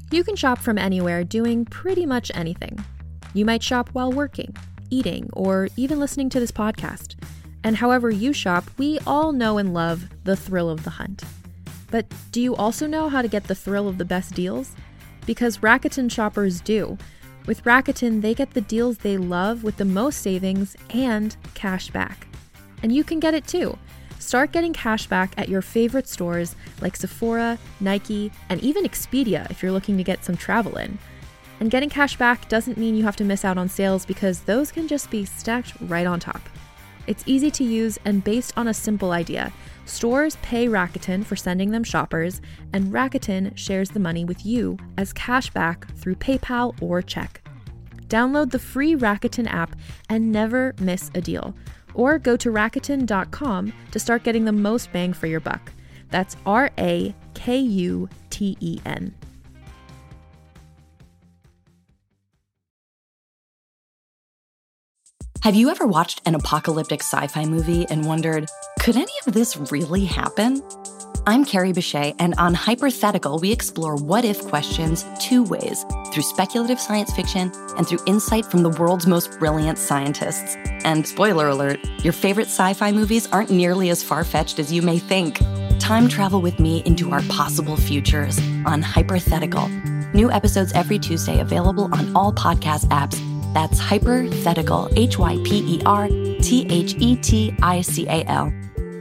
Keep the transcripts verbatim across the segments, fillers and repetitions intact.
You can shop from anywhere doing pretty much anything. You might shop while working, eating, or even listening to this podcast. And however you shop, we all know and love the thrill of the hunt. But do you also know how to get the thrill of the best deals? Because Rakuten shoppers do. With Rakuten, they get the deals they love with the most savings and cash back. And you can get it too. Start getting cash back at your favorite stores like Sephora, Nike, and even Expedia if you're looking to get some travel in. And getting cash back doesn't mean you have to miss out on sales because those can just be stacked right on top. It's easy to use and based on a simple idea. Stores pay Rakuten for sending them shoppers, and Rakuten shares the money with you as cash back through PayPal or check. Download the free Rakuten app and never miss a deal. Or go to Rakuten dot com to start getting the most bang for your buck. That's R A K U T E N. Have you ever watched an apocalyptic sci-fi movie and wondered, could any of this really happen? I'm Carrie Bechet, and on Hypothetical, we explore what-if questions two ways, through speculative science fiction and through insight from the world's most brilliant scientists. And spoiler alert, your favorite sci-fi movies aren't nearly as far-fetched as you may think. Time travel with me into our possible futures on Hypothetical. New episodes every Tuesday, available on all podcast apps. That's Hypothetical, H Y P E R T H E T I C A L.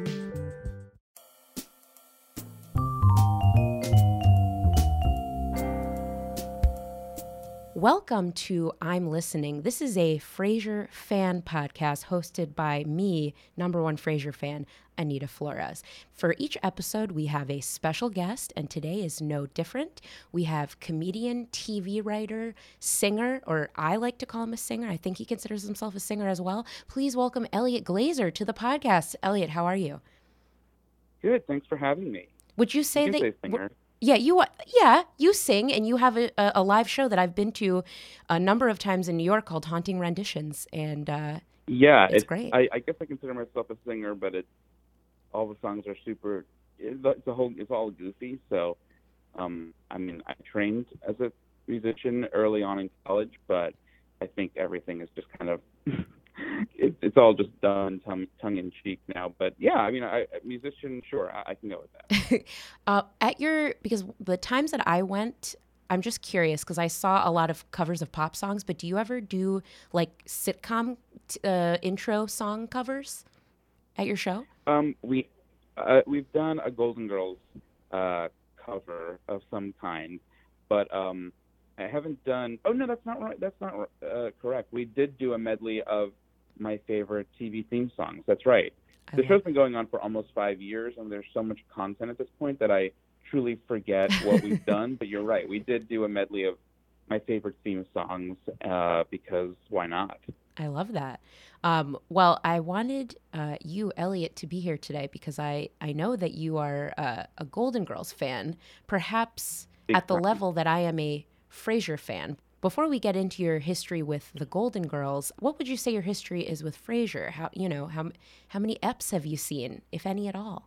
Welcome to I'm Listening. This is a Frasier fan podcast hosted by me, number one Frasier fan, Anita Flores. For each episode, we have a special guest, and today is no different. We have comedian, T V writer, singer, or I like to call him a singer. I think he considers himself a singer as well. Please welcome Elliot Glazer to the podcast. Elliot, how are you? Good. Thanks for having me. Would you say you that... Say singer. Yeah, you yeah you sing, and you have a, a live show that I've been to a number of times in New York called Haunting Renditions, and uh, yeah, it's, it's great. I, I guess I consider myself a singer, but it's all the songs are super. It's a whole. It's all goofy. So, um, I mean, I trained as a musician early on in college, but I think everything is just kind of. It, it's all just done tongue, tongue in cheek now, but yeah, I mean, I, a musician, sure, I, I can go with that. uh, at your, because the times that I went, I'm just curious because I saw a lot of covers of pop songs, but do you ever do like sitcom uh, intro song covers at your show? Um, we uh, we've done a Golden Girls uh, cover of some kind, but um, I haven't done. Oh no, that's not right. That's not uh, correct. We did do a medley of my favorite T V theme songs. That's right. I The love show's been going on for almost five years, and there's so much content at this point that I truly forget what we've done. But you're right. We did do a medley of my favorite theme songs uh, because why not? I love that. Um, well, I wanted uh, you, Elliot, to be here today because I, I know that you are uh, a Golden Girls fan, perhaps Big at the fan. level that I am a Frasier fan. Before we get into your history with the Golden Girls, what would you say your history is with Frasier? How you know how how many eps have you seen, if any at all?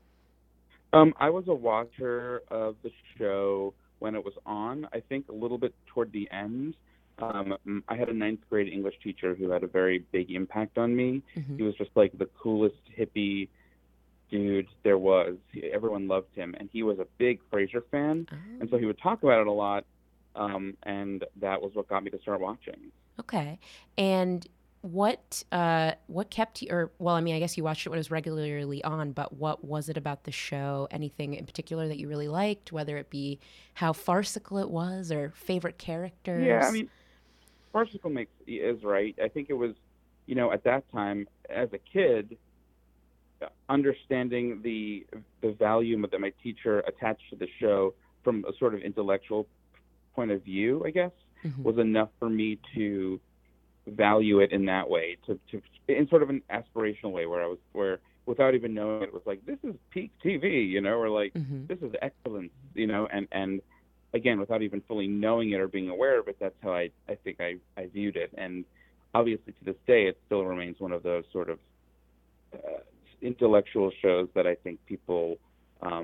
Um, I was a watcher of the show when it was on. I think a little bit toward the end. Um, I had a ninth grade English teacher who had a very big impact on me. Mm-hmm. He was just like the coolest hippie dude there was. Everyone loved him, and he was a big Frasier fan, Oh. and so he would talk about it a lot. Um, and that was what got me to start watching. Okay. And what uh, what kept you, or, well, I mean, I guess you watched it when it was regularly on, but what was it about the show, anything in particular that you really liked, whether it be how farcical it was or favorite characters? Yeah, I mean, farcical makes is right. I think it was, you know, at that time, as a kid, understanding the the value that my teacher attached to the show from a sort of intellectual point of view, I guess, mm-hmm. was enough for me to value it in that way, to, to in sort of an aspirational way, where I was, where without even knowing it, it was like, this is peak T V, you know, or like, mm-hmm. this is excellence, you know, and, and again, without even fully knowing it or being aware of it, that's how I, I think I, I viewed it. And obviously to this day, it still remains one of those sort of uh, intellectual shows that I think people, um,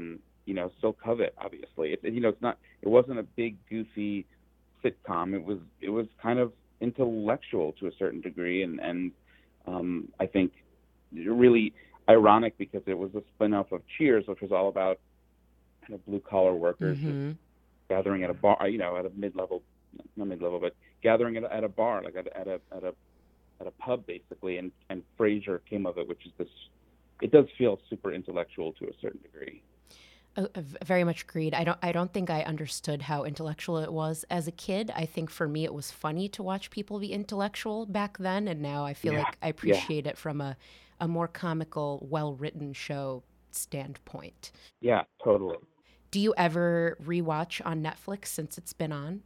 you know, still covet. Obviously, it, you know, it's not. It wasn't a big goofy sitcom. It was it was kind of intellectual to a certain degree, and and um, I think really ironic because it was a spin-off of Cheers, which was all about kind of blue collar workers Mm-hmm. gathering at a bar, you know, at a mid-level, not mid-level, but gathering at a, at a bar, like at a, at a at a at a pub basically, and and Frasier came of it, which is this. It does feel super intellectual to a certain degree. Uh, uh, very much agreed. I don't. I don't think I understood how intellectual it was as a kid. I think for me it was funny to watch people be intellectual back then, and now I feel Yeah, like I appreciate it from a, a more comical, well-written show standpoint. Yeah, totally. Do you ever rewatch on Netflix since it's been on?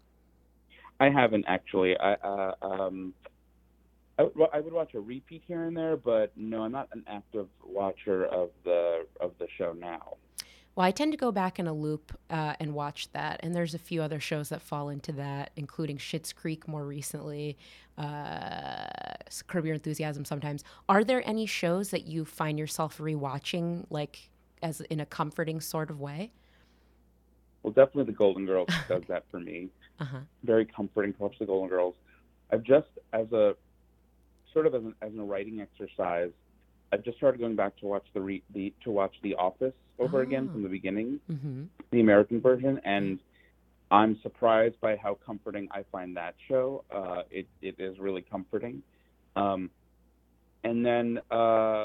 I haven't actually. I uh, um, I would, I would watch a repeat here and there, but no, I'm not an active watcher of the of the show now. Well, I tend to go back in a loop uh, and watch that, and there's a few other shows that fall into that, including Schitt's Creek more recently, uh, Curb Your Enthusiasm sometimes. Are there any shows that you find yourself rewatching, like as in a comforting sort of way? Well, definitely the Golden Girls does that for me. Uh-huh. Very comforting to watch the Golden Girls. I've just, as a sort of as, an, as a writing exercise, I've just started going back to watch the re, the to watch The Office over Oh. again from the beginning, Mm-hmm. the American version, and I'm surprised by how comforting I find that show. Uh, it it is really comforting, um, and then uh,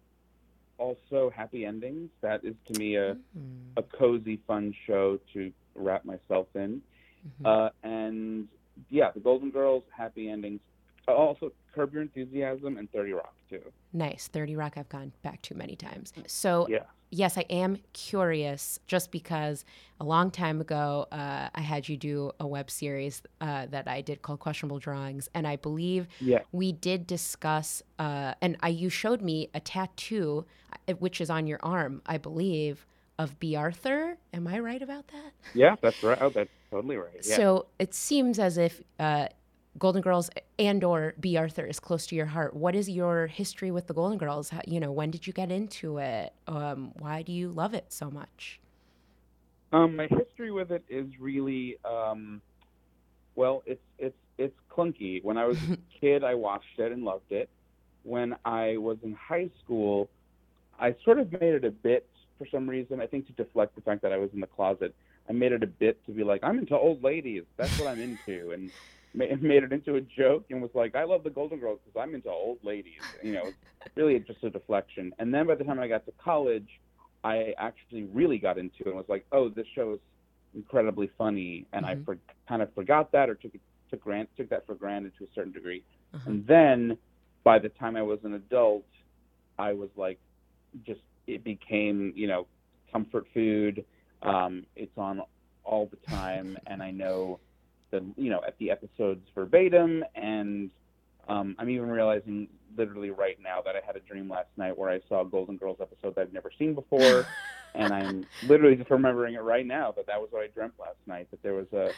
also Happy Endings. That is to me a Mm-hmm. a cozy, fun show to wrap myself in. Mm-hmm. Uh, and yeah, the Golden Girls, Happy Endings, uh, also Curb Your Enthusiasm, and thirty Rock too. Nice. thirty Rock I've gone back to many times. So Yeah. yes, I am curious just because a long time ago uh, I had you do a web series uh, that I did called Questionable Drawings. And I believe Yeah. we did discuss, uh, and I, you showed me a tattoo, uh, which is on your arm, I believe, of B. Arthur. Am I right about that? Yeah, that's right. Oh, that's totally right. Yeah. So it seems as if uh, Golden Girls and or B. Arthur is close to your heart. What is your history with the Golden Girls? How, you know, when did you get into it? Um, why do you love it so much? Um, my history with it is really, um, well, it's it's it's clunky. When I was a kid, I watched it and loved it. When I was in high school, I sort of made it a bit for some reason. I think to deflect the fact that I was in the closet, I made it a bit to be like, I'm into old ladies. That's what I'm into, and ma- made it into a joke and was like, I love the Golden Girls because I'm into old ladies. You know, it's really just a deflection. And then by the time I got to college, I actually really got into it and was like, oh, this show is incredibly funny, and Mhm. I for, kind of forgot that or took it took grant took that for granted to a certain degree. Uh-huh. And then by the time I was an adult, I was like, just it became, you know, comfort food. Um, it's on all the time, and I know the, you know, at the episodes verbatim, and um, I'm even realizing literally right now that I had a dream last night where I saw a Golden Girls episode that I've never seen before, and I'm literally just remembering it right now that that was what I dreamt last night, that there was a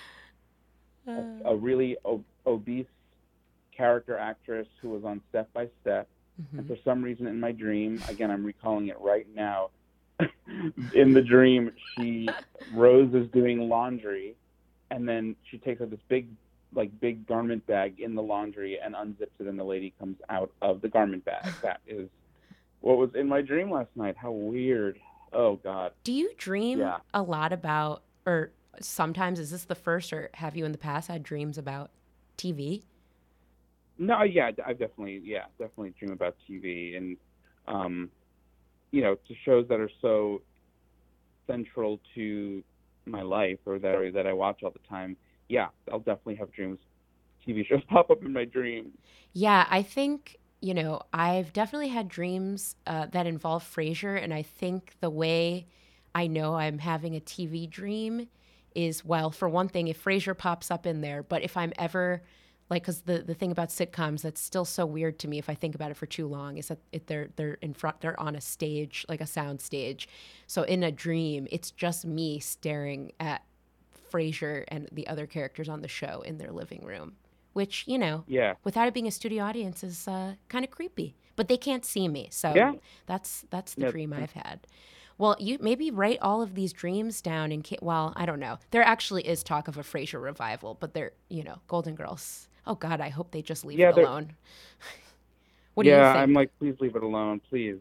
a, a really ob- obese character actress who was on Step by Step, Mhm. and for some reason in my dream, again, I'm recalling it right now, in the dream, she, Rose is doing laundry, and then she takes out this big, like, big garment bag in the laundry and unzips it, and the lady comes out of the garment bag. That is what was in my dream last night. How weird. Oh, God. Do you dream Yeah. a lot about, or sometimes is this the first, or have you in the past had dreams about T V? No, yeah, I definitely, yeah, definitely dream about T V, and, um, you know, to shows that are so central to my life, or that are, that I watch all the time. Yeah, I'll definitely have dreams. T V shows pop up in my dreams. Yeah, I think, you know, I've definitely had dreams uh, that involve Frasier, and I think the way I know I'm having a T V dream is, well, for one thing, if Frasier pops up in there, but if I'm ever, like, because the, the thing about sitcoms that's still so weird to me if I think about it for too long is that it, they're they're in front, they're on a stage, like a sound stage. So in a dream, it's just me staring at Frasier and the other characters on the show in their living room, which, you know, Yeah. without it being a studio audience is uh, kind of creepy. But they can't see me, so Yeah. that's that's the Yeah. dream I've had. Well, you maybe write all of these dreams down and ca- well, I don't know. There actually is talk of a Frasier revival, but they're, you know, Golden Girls. Oh God, I hope they just leave Yeah, it they're- alone. What do yeah, you think? I'm like, please leave it alone, please.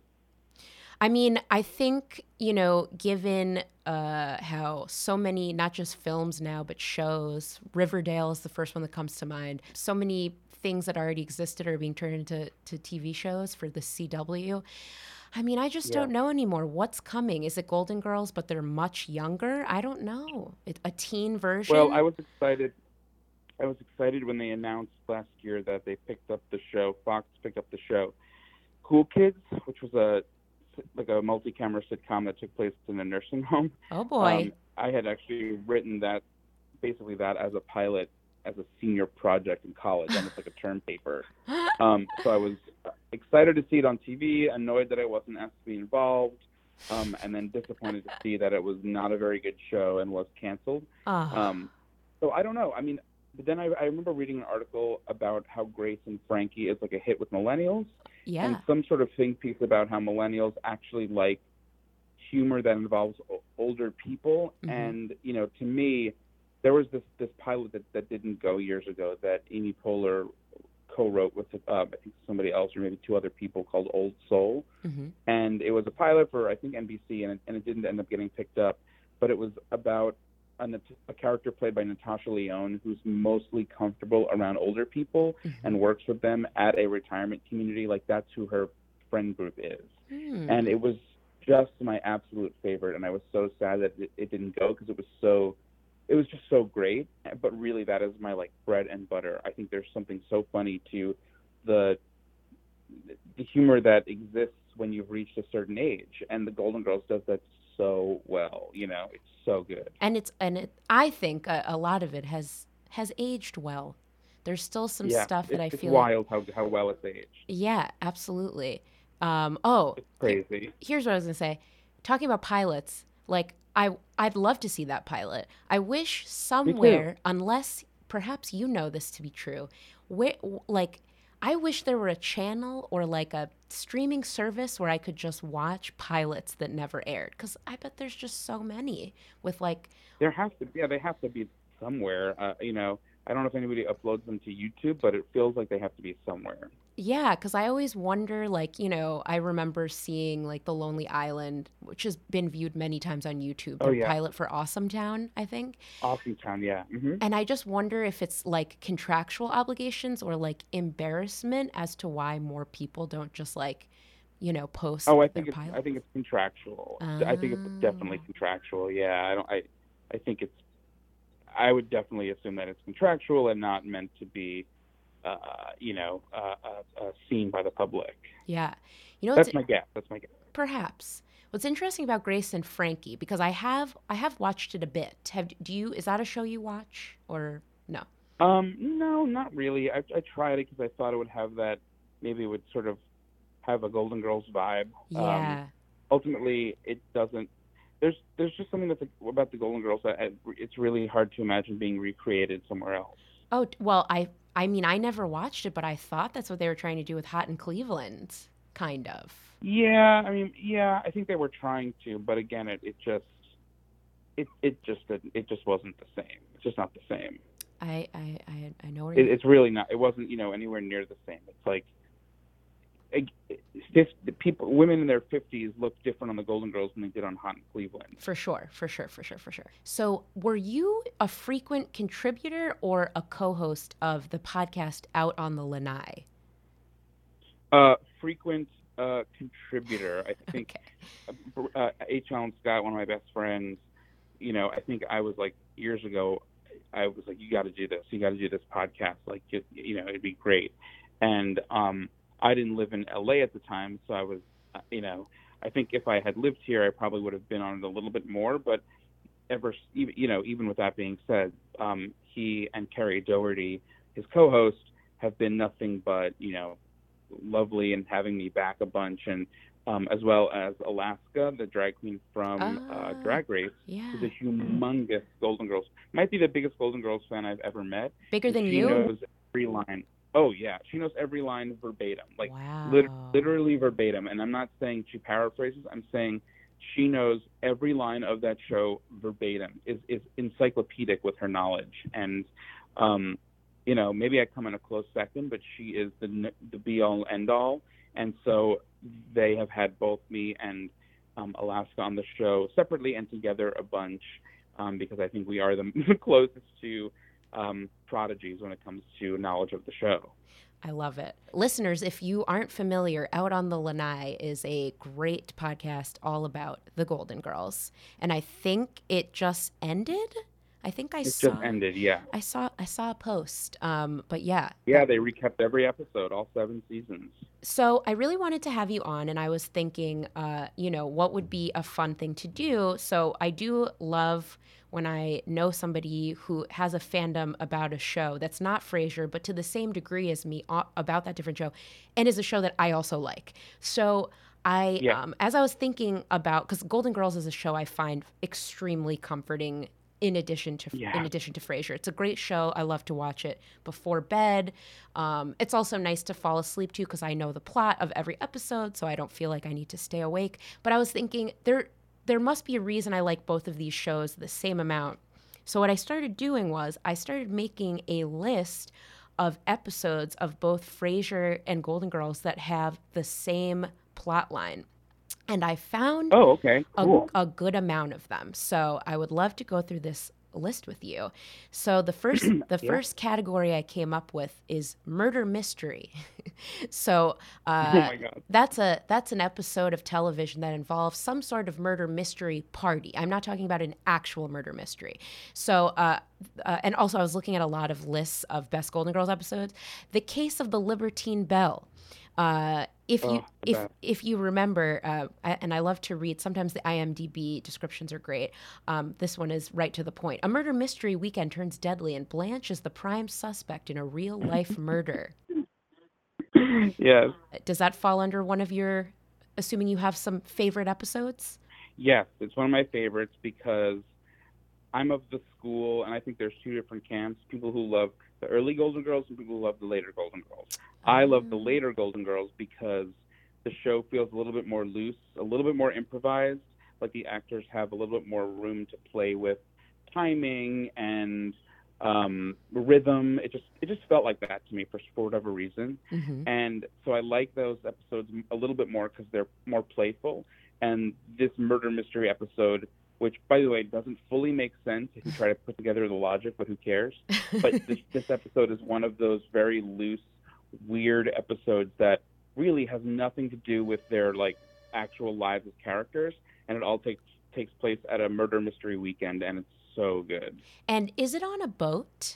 I mean, I think, you know, given uh, how so many, not just films now, but shows, Riverdale is the first one that comes to mind. So many things that already existed are being turned into to T V shows for the C W. I mean, I just Yeah. don't know anymore. What's coming? Is it Golden Girls, but they're much younger? I don't know. It, a teen version? Well, I was excited. I was excited when they announced last year that they picked up the show. Fox picked up the show, Cool Kids, which was a like a multi-camera sitcom that took place in a nursing home. Oh boy. Um, I had actually written that, basically that as a pilot, as a senior project in college, almost like a term paper. Um, so I was excited to see it on T V, annoyed that I wasn't asked to be involved, um, and then disappointed to see that it was not a very good show and was canceled. Oh. Um, so I don't know. I mean, but then I, I remember reading an article about how Grace and Frankie is like a hit with millennials. Yeah. And some sort of think piece about how millennials actually like humor that involves o- older people. Mhm. And, you know, to me, there was this, this pilot that, that didn't go years ago that Amy Poehler co-wrote with, uh, I think somebody else or maybe two other people, called Old Soul. Mm-hmm. And it was a pilot for, I think, N B C, and it, and it didn't end up getting picked up. But it was about a, a character played by Natasha Lyonne who's mostly comfortable around older people Mm-hmm. and works with them at a retirement community. Like, that's who her friend group is. Mm. And it was just my absolute favorite, and I was so sad that it, it didn't go because it was so, it was just so great. But really, that is my, like, bread and butter. I think there's something so funny to the the humor that exists when you've reached a certain age, and the Golden Girls does that so well. You know, it's so good. And it's and it, I think a, a lot of it has has aged well. There's still some yeah, stuff that it's, I it's feel wild how how well it's aged. Yeah, absolutely. Um, oh, It's crazy. here's what I was gonna say. Talking about pilots, like I, I'd love to see that pilot. I wish somewhere, unless perhaps you know this to be true, where like I wish there were a channel or like a streaming service where I could just watch pilots that never aired, because I bet there's just so many with like. There has to be, yeah, they have to be somewhere. Uh, you know, I don't know if anybody uploads them to YouTube, but it feels like they have to be somewhere. Yeah, because I always wonder, like, you know, I remember seeing, like, The Lonely Island, which has been viewed many times on YouTube, Oh, their yeah. pilot for Awesome Town, I think. Awesome Town, yeah. hmm And I just wonder if it's, like, contractual obligations or, like, embarrassment as to why more people don't just, like, you know, post Oh, I their think it's pilot. I think it's contractual. I think it's definitely Oh. contractual. Yeah, I don't. I I think it's. I would definitely assume that it's contractual and not meant to be, uh, you know, uh, uh, uh, seen by the public. Yeah. You know, That's it's, my guess. That's my guess. perhaps. What's interesting about Grace and Frankie, because I have I have watched it a bit. Have do you? Is that a show you watch or no? Um, no, not really. I I tried it because I thought it would have that. Maybe it would sort of have a Golden Girls vibe. Yeah. Um, ultimately, it doesn't. There's there's just something that's about the Golden Girls that I- it's really hard to imagine being recreated somewhere else. Oh, t- well, I I mean, I never watched it, but I thought that's what they were trying to do with Hot in Cleveland, kind of. Yeah, I mean, yeah, I think they were trying to, but again, it, it just it it just didn't, it just wasn't the same. It's just not the same. I I I, I know where It, you. it's really not. It wasn't, you know, anywhere near the same. It's like it, it, fifty, people, women in their fifties look different on the Golden Girls than they did on Hot in Cleveland. For sure, for sure, for sure, for sure. So, were you a frequent contributor or a co-host of the podcast Out on the Lanai? Uh, frequent uh, contributor. I think Okay. uh, H. Alan Scott, one of my best friends, you know, I think I was like years ago, I was like, you got to do this. You got to do this podcast. Like, you, you know, it'd be great. And um, I didn't live in L A at the time, so I was, uh, you know, I think if I had lived here, I probably would have been on it a little bit more. But ever, even- you know, even with that being said, um, he and Carrie Doherty, his co-host, have been nothing but, you know, lovely and having me back a bunch, and um, as well as Alaska, the drag queen from uh, Ah. Drag Race, Yeah. who's a humongous Golden Girls, might be the biggest Golden Girls fan I've ever met. Bigger than she you? knows every line. Oh yeah, she knows every line verbatim, like Wow. lit- literally verbatim. And I'm not saying she paraphrases. I'm saying she knows every line of that show verbatim, is, is encyclopedic with her knowledge. And, um, you know, maybe I come in a close second, but she is the, the be-all, end-all. And so they have had both me and um, Alaska on the show separately and together a bunch, um, because I think we are the closest to um, prodigies when it comes to knowledge of the show. I love it. Listeners, if you aren't familiar, Out on the Lanai is a great podcast all about the Golden Girls. And I think it just ended. I think I it saw. It just ended, yeah. I saw I saw a post, um, but yeah. Yeah, they recapped every episode, all seven seasons. So I really wanted to have you on, and I was thinking, uh, you know, what would be a fun thing to do? So I do love when I know somebody who has a fandom about a show that's not Frasier, but to the same degree as me about that different show, and is a show that I also like. So I, yeah. um, as I was thinking about, because Golden Girls is a show I find extremely comforting. In addition to yeah. in addition to Frasier, it's a great show. I love to watch it before bed. Um, it's also nice to fall asleep to because I know the plot of every episode, so I don't feel like I need to stay awake. But I was thinking there there must be a reason I like both of these shows the same amount. So what I started doing was I started making a list of episodes of both Frasier and Golden Girls that have the same plot line. And I found oh, okay. cool. a, a good amount of them. So I would love to go through this list with you. So the first the yeah. first category I came up with is murder mystery. so uh, oh my God. that's a that's an episode of television that involves some sort of murder mystery party. I'm not talking about an actual murder mystery. So uh, uh, and also I was looking at a lot of lists of best Golden Girls episodes. The Case of the Libertine Belle. Uh, if you oh, if if you remember, uh, I, and I love to read, sometimes the I M D B descriptions are great. Um, this one is right to the point. A murder mystery weekend turns deadly, and Blanche is the prime suspect in a real-life murder. Yes. Does that fall under one of your, assuming you have some favorite episodes? Yes, it's one of my favorites because I'm of the school, and I think there's two different camps, people who love the early Golden Girls and people who love the later Golden Girls. I love the later Golden Girls because the show feels a little bit more loose, a little bit more improvised, like the actors have a little bit more room to play with timing and um, rhythm. It just it just felt like that to me for, for whatever reason. Mm-hmm. And so I like those episodes a little bit more because they're more playful. And this murder mystery episode, which, by the way, doesn't fully make sense if you try to put together the logic, but who cares? But this, this episode is one of those very loose, weird episodes that really has nothing to do with their like actual lives as characters, and it all takes takes place at a murder mystery weekend, and it's so good. And is it on a boat?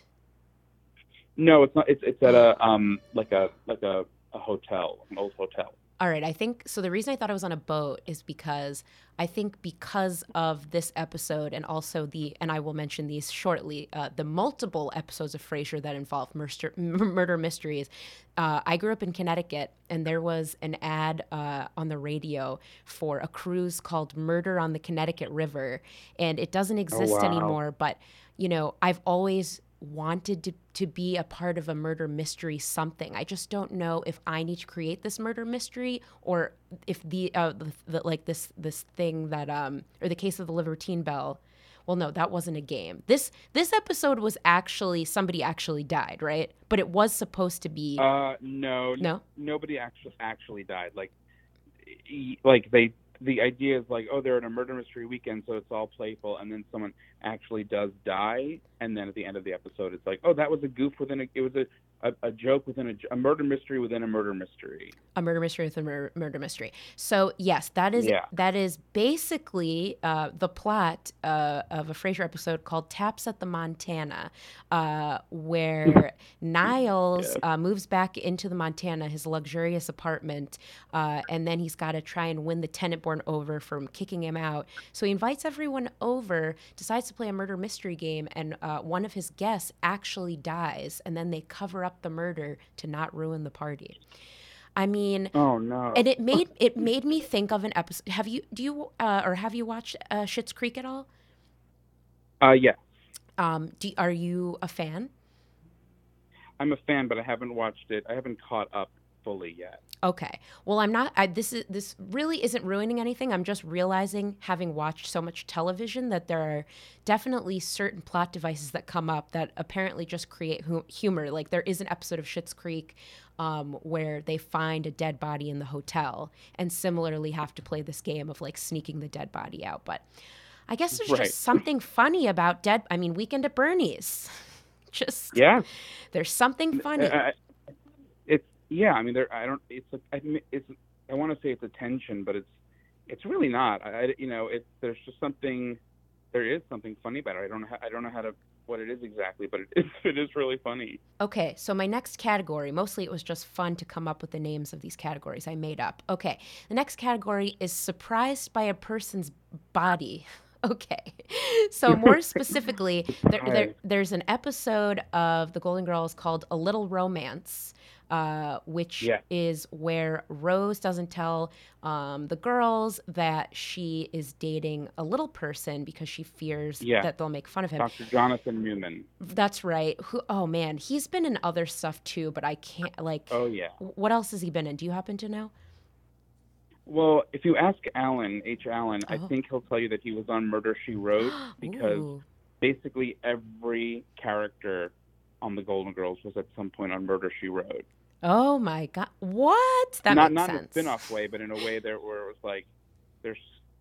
No, it's not. It's it's at a um like a like a, a hotel, an old hotel. All right, I think, so the reason I thought it was on a boat is because I think because of this episode and also the, and I will mention these shortly, uh, the multiple episodes of Frasier that involve murder, murder mysteries. Uh, I grew up in Connecticut, and there was an ad uh, on the radio for a cruise called Murder on the Connecticut River, and it doesn't exist oh, wow. anymore, but, you know, I've always wanted to, to be a part of a murder mystery something. I just don't know if I need to create this murder mystery or if the, uh, the, the like this this thing that um or the Case of the Libertine Belle. Well, no, that wasn't a game. This this episode was actually somebody actually died, right? But it was supposed to be. Uh, no, no, nobody actually actually died. Like, like they. The idea is like, oh, they're at a murder mystery weekend, so it's all playful, and then someone actually does die, and then at the end of the episode, it's like, oh, that was a goof within a, it was a, a, a joke within a, a murder mystery within a murder mystery. A murder mystery within a murder, murder mystery. So yes, that is yeah. that is basically uh, the plot uh, of a Frasier episode called Taps at the Montana, uh, where Niles yeah. uh, moves back into the Montana, his luxurious apartment, uh, and then he's got to try and win the tenant over from kicking him out. So he invites everyone over, decides to play a murder mystery game, and uh, one of his guests actually dies, and then they cover up the murder to not ruin the party. I mean, oh no! And it made it made me think of an episode. Have you do you uh, or have you watched uh, Schitt's Creek at all? Uh, yeah. Um, do, are you a fan? I'm a fan, but I haven't watched it. I haven't caught up fully yet. Okay. Well, I'm not. I, this is this really isn't ruining anything. I'm just realizing, having watched so much television, that there are definitely certain plot devices that come up that apparently just create hu- humor. Like there is an episode of Schitt's Creek um, where they find a dead body in the hotel, and similarly have to play this game of like sneaking the dead body out. But I guess there's Right. just something funny about dead. I mean, Weekend at Bernie's. Just Yeah. there's something funny. I, it's yeah. I mean, there. I don't. It's. A, I mean, it's. I want to say it's a tension, but it's. It's really not. I. I- You know. It's. There's just something. There is something funny about it. I don't know. How, I don't know how to. What it is exactly, but it is. It is really funny. Okay, so my next category, mostly it was just fun to come up with the names of these categories I made up. Okay, the next category is surprised by a person's body. Okay, so more specifically, there, there, there's an episode of The Golden Girls called A Little Romance, uh, which Yeah. is where Rose doesn't tell um, the girls that she is dating a little person because she fears Yeah. that they'll make fun of him. Doctor Jonathan Newman. That's right. Who? Oh man, he's been in other stuff too, but I can't like. Oh yeah. What else has he been in? Do you happen to know? Well, if you ask Alan H. Allen, I Oh. think he'll tell you that he was on Murder She Wrote because Ooh. basically every character on The Golden Girls was at some point on Murder She Wrote. Oh my god, what? That not makes not sense. in a spin-off way, but in a way there where it was like there's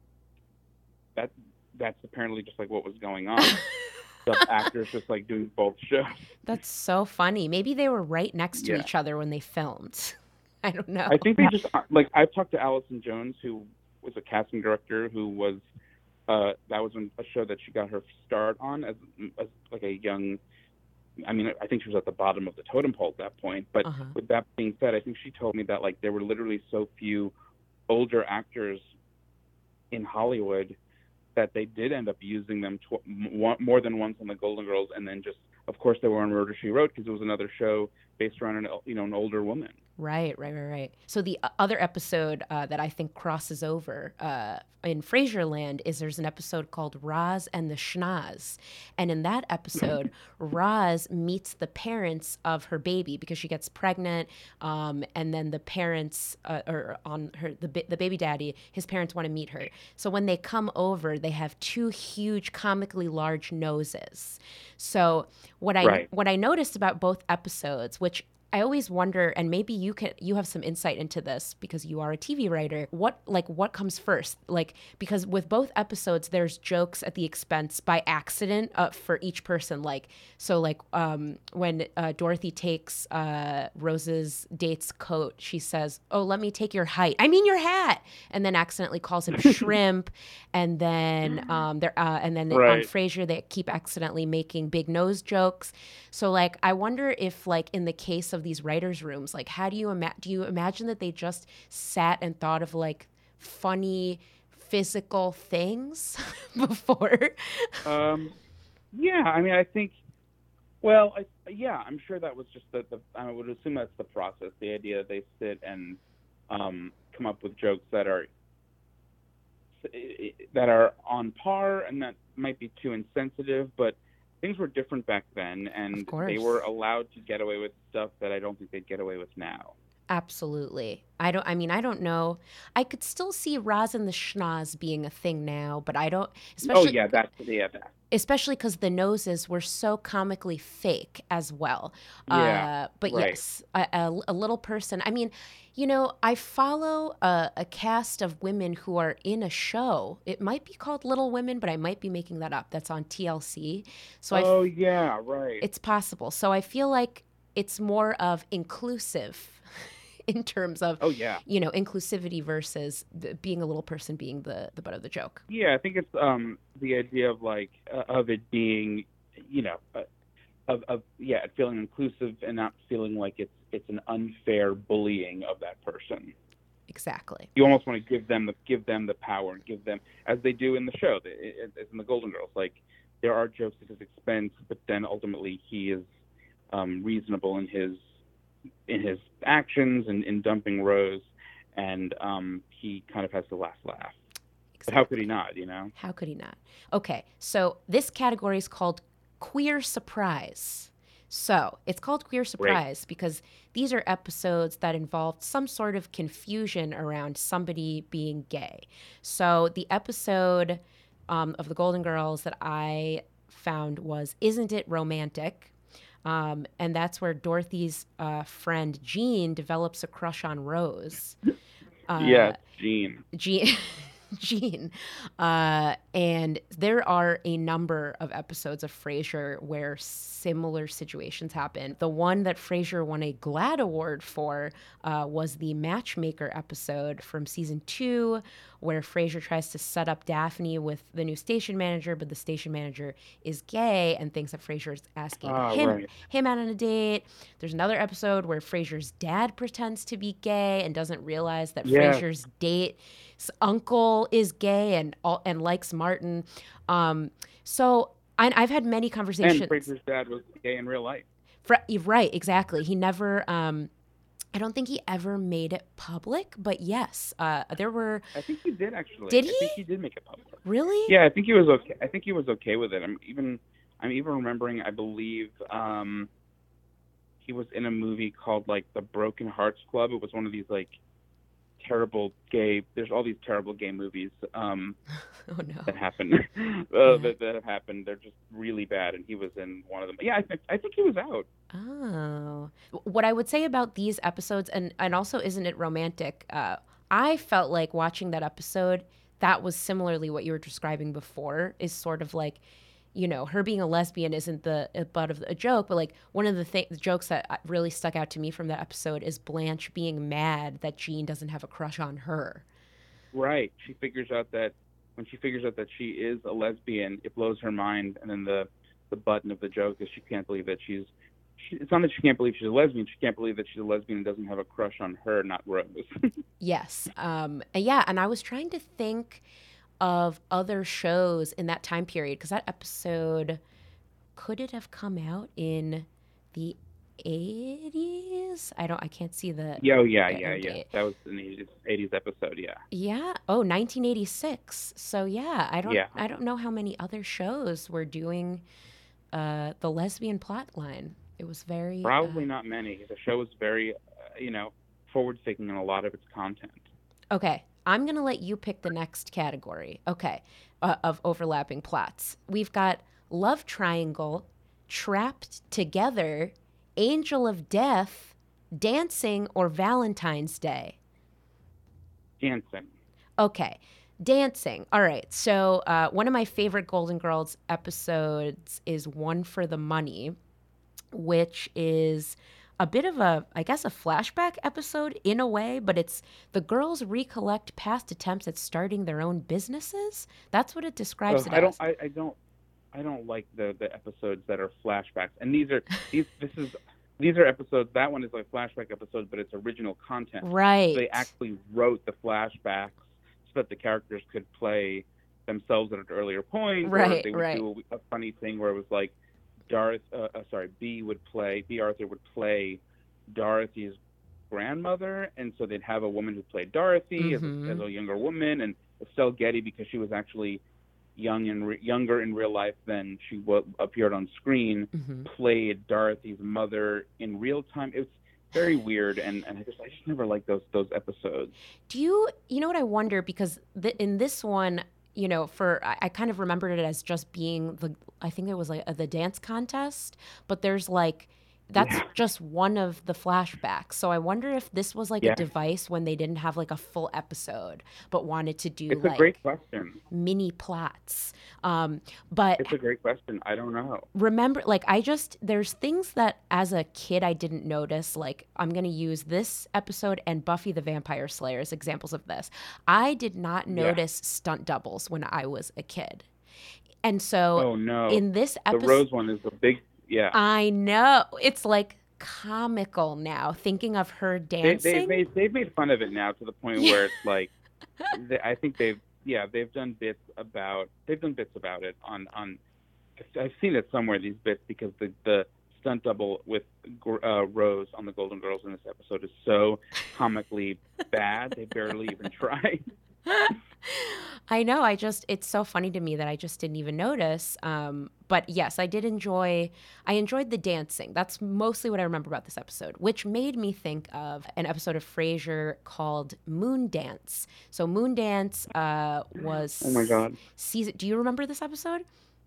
that that's apparently just like what was going on. The actors just like doing both shows. That's so funny. Maybe they were right next to Yeah. each other when they filmed. I don't know. I think they just like I've talked to Allison Jones, who was a casting director, who was uh, that was a show that she got her start on as, as like a young. I mean, I think she was at the bottom of the totem pole at that point. But Uh-huh. with that being said, I think she told me that like there were literally so few older actors in Hollywood that they did end up using them tw- m- more than once on the Golden Girls, and then just, of course, they were on Murder She Wrote because it was another show based around an you know an older woman. Right, right, right, right. So the o- other episode uh, that I think crosses over uh, in Frasierland is there's an episode called Roz and the Schnoz. And in that episode, Roz meets the parents of her baby because she gets pregnant. Um, and then the parents, uh, or on her, the, ba- the baby daddy, his parents want to meet her. So when they come over, they have two huge, comically large noses. So what I Right. what I noticed about both episodes, which I always wonder, and maybe you can you have some insight into this because you are a T V writer. What like what comes first? Like because with both episodes, there's jokes at the expense by accident uh, for each person. Like so, like um, when uh, Dorothy takes uh, Rose's date's coat, she says, "Oh, let me take your height. I mean your hat," and then accidentally calls him shrimp. And then um, there uh, and then on Right. Frasier, they keep accidentally making big nose jokes. So like I wonder if like in the case of these writers' rooms, like how do you ima- do you imagine that they just sat and thought of like funny physical things before? Um, yeah, I mean, I think. Well, I, yeah, I'm sure that was just the, the. I would assume that's the process. The idea they sit and um, come up with jokes that are that are on par and that might be too insensitive, but things were different back then, and Of course. they were allowed to get away with stuff that I don't think they'd get away with now. Absolutely. I don't. I mean, I don't know. I could still see Roz and the Schnoz being a thing now, but I don't. Especially, oh yeah, that's yeah, that. especially because the noses were so comically fake as well. Yeah, Uh, but right. yes, a, a, a little person. I mean, you know, I follow a, a cast of women who are in a show. It might be called Little Women, but I might be making that up. That's on T L C. So I oh yeah, right. it's possible. So I feel like it's more of inclusive in terms of, oh yeah. you know, inclusivity versus the, being a little person being the, the butt of the joke. Yeah, I think it's um, the idea of like uh, of it being, you know, uh, of, of yeah, feeling inclusive and not feeling like it's it's an unfair bullying of that person. Exactly. You almost want to give them the give them the power and give them, as they do in the show, the- it- it's in the Golden Girls. Like there are jokes at his expense, but then ultimately he is um, reasonable in his in his actions and in dumping Rose, and um, he kind of has the last laugh. But how could he not, you know? How could he not? Okay, so this category is called Queer Surprise. So it's called Queer Surprise right. because these are episodes that involved some sort of confusion around somebody being gay. So the episode um, of the Golden Girls that I found was Isn't It Romantic? Um, and that's where Dorothy's uh, friend Jean develops a crush on Rose. Uh, yes, Jean. Jean. Jean. Uh, and there are a number of episodes of Frasier where similar situations happen. The one that Frasier won a GLAAD award for uh, was the Matchmaker episode from season two, where Frasier tries to set up Daphne with the new station manager, but the station manager is gay and thinks that Frasier is asking oh, him, right. him out on a date. There's another episode where Frasier's dad pretends to be gay and doesn't realize that yeah. Frasier's date uncle is gay and all, and likes Martin. Um, so I, I've had many conversations. And Frasier's dad was gay in real life. Fra- right, exactly. He never, um, I don't think he ever made it public, but yes, uh, there were. I think he did actually. Did he? I think he did make it public. Really? Yeah, I think he was okay. I think he was okay with it. I'm even, I'm even remembering. I believe um, he was in a movie called like The Broken Hearts Club. It was one of these like terrible gay. There's all these terrible gay movies um, oh, no. that happen. uh, yeah. that, that have happened. They're just really bad, and he was in one of them. Yeah, I think I think he was out. Oh, what I would say about these episodes, and and also Isn't It Romantic? Uh, I felt like watching that episode. That was similarly what you were describing before. Is sort of like, you know, her being a lesbian isn't the butt of a joke, but like one of the, th- the jokes that really stuck out to me from that episode is Blanche being mad that Jean doesn't have a crush on her. Right. She figures out that when she figures out that she is a lesbian, it blows her mind. And then the, the button of the joke is she can't believe that she's, she, it's not that she can't believe she's a lesbian. She can't believe that she's a lesbian and doesn't have a crush on her, not Rose. Yes. Um, and yeah. And I was trying to think of other shows in that time period, because that episode, could it have come out in the eighties? I don't I can't see the yeah, oh, yeah, the yeah, yeah. date. That was an eighties, eighties episode, yeah. Yeah. Oh, nineteen eighty-six. So yeah, I don't yeah. I don't know how many other shows were doing uh, the lesbian plot line. It was very probably uh, not many. The show was very, uh, you know, forward thinking in a lot of its content. Okay. I'm going to let you pick the next category, okay, uh, of overlapping plots. We've got Love Triangle, Trapped Together, Angel of Death, Dancing, or Valentine's Day. Dancing. Okay, Dancing. All right, so uh, one of my favorite Golden Girls episodes is One for the Money, which is a bit of a, I guess, a flashback episode in a way, but it's the girls recollect past attempts at starting their own businesses. That's what it describes oh, it I don't, as. I, I don't, I don't like the, the episodes that are flashbacks. And these are these. This is these are episodes. That one is like flashback episodes, but it's original content. Right. So they actually wrote the flashbacks so that the characters could play themselves at an earlier point. Right. Or they would right. do a, a funny thing where it was like, Dorothy, uh, uh, sorry, B would play, B. Arthur would play Dorothy's grandmother, and so they'd have a woman who played Dorothy mm-hmm. as, a, as a younger woman, and Estelle Getty, because she was actually young and re- younger in real life than she w- appeared on screen, mm-hmm. played Dorothy's mother in real time. It was very weird, and, and I just I just never liked those those episodes. Do you, you know what I wonder, because the, in this one, you know, for I, I kind of remembered it as just being the, I think it was like a, the dance contest, but there's like, that's yeah. just one of the flashbacks. So I wonder if this was like yeah. a device when they didn't have like a full episode, but wanted to do it's like a great question. mini plots. Um, but it's a great question. I don't know. Remember, like I just, there's things that as a kid I didn't notice. Like I'm going to use this episode and Buffy the Vampire Slayer as examples of this. I did not notice yeah. stunt doubles when I was a kid. And so oh, no. in this episode, the Rose one is a big, yeah. I know. It's like comical now, thinking of her dancing. They, they, they, they've made fun of it now to the point yeah. where it's like, they, I think they've, yeah, they've done bits about, they've done bits about it on, on I've seen it somewhere, these bits, because the, the stunt double with uh, Rose on the Golden Girls in this episode is so comically bad, they barely even tried. I know. I just, it's so funny to me that I just didn't even notice. Um, but yes, I did enjoy, I enjoyed the dancing. That's mostly what I remember about this episode, which made me think of an episode of Frasier called Moondance. So Moondance uh, was. Oh my God. Season, do you remember this episode?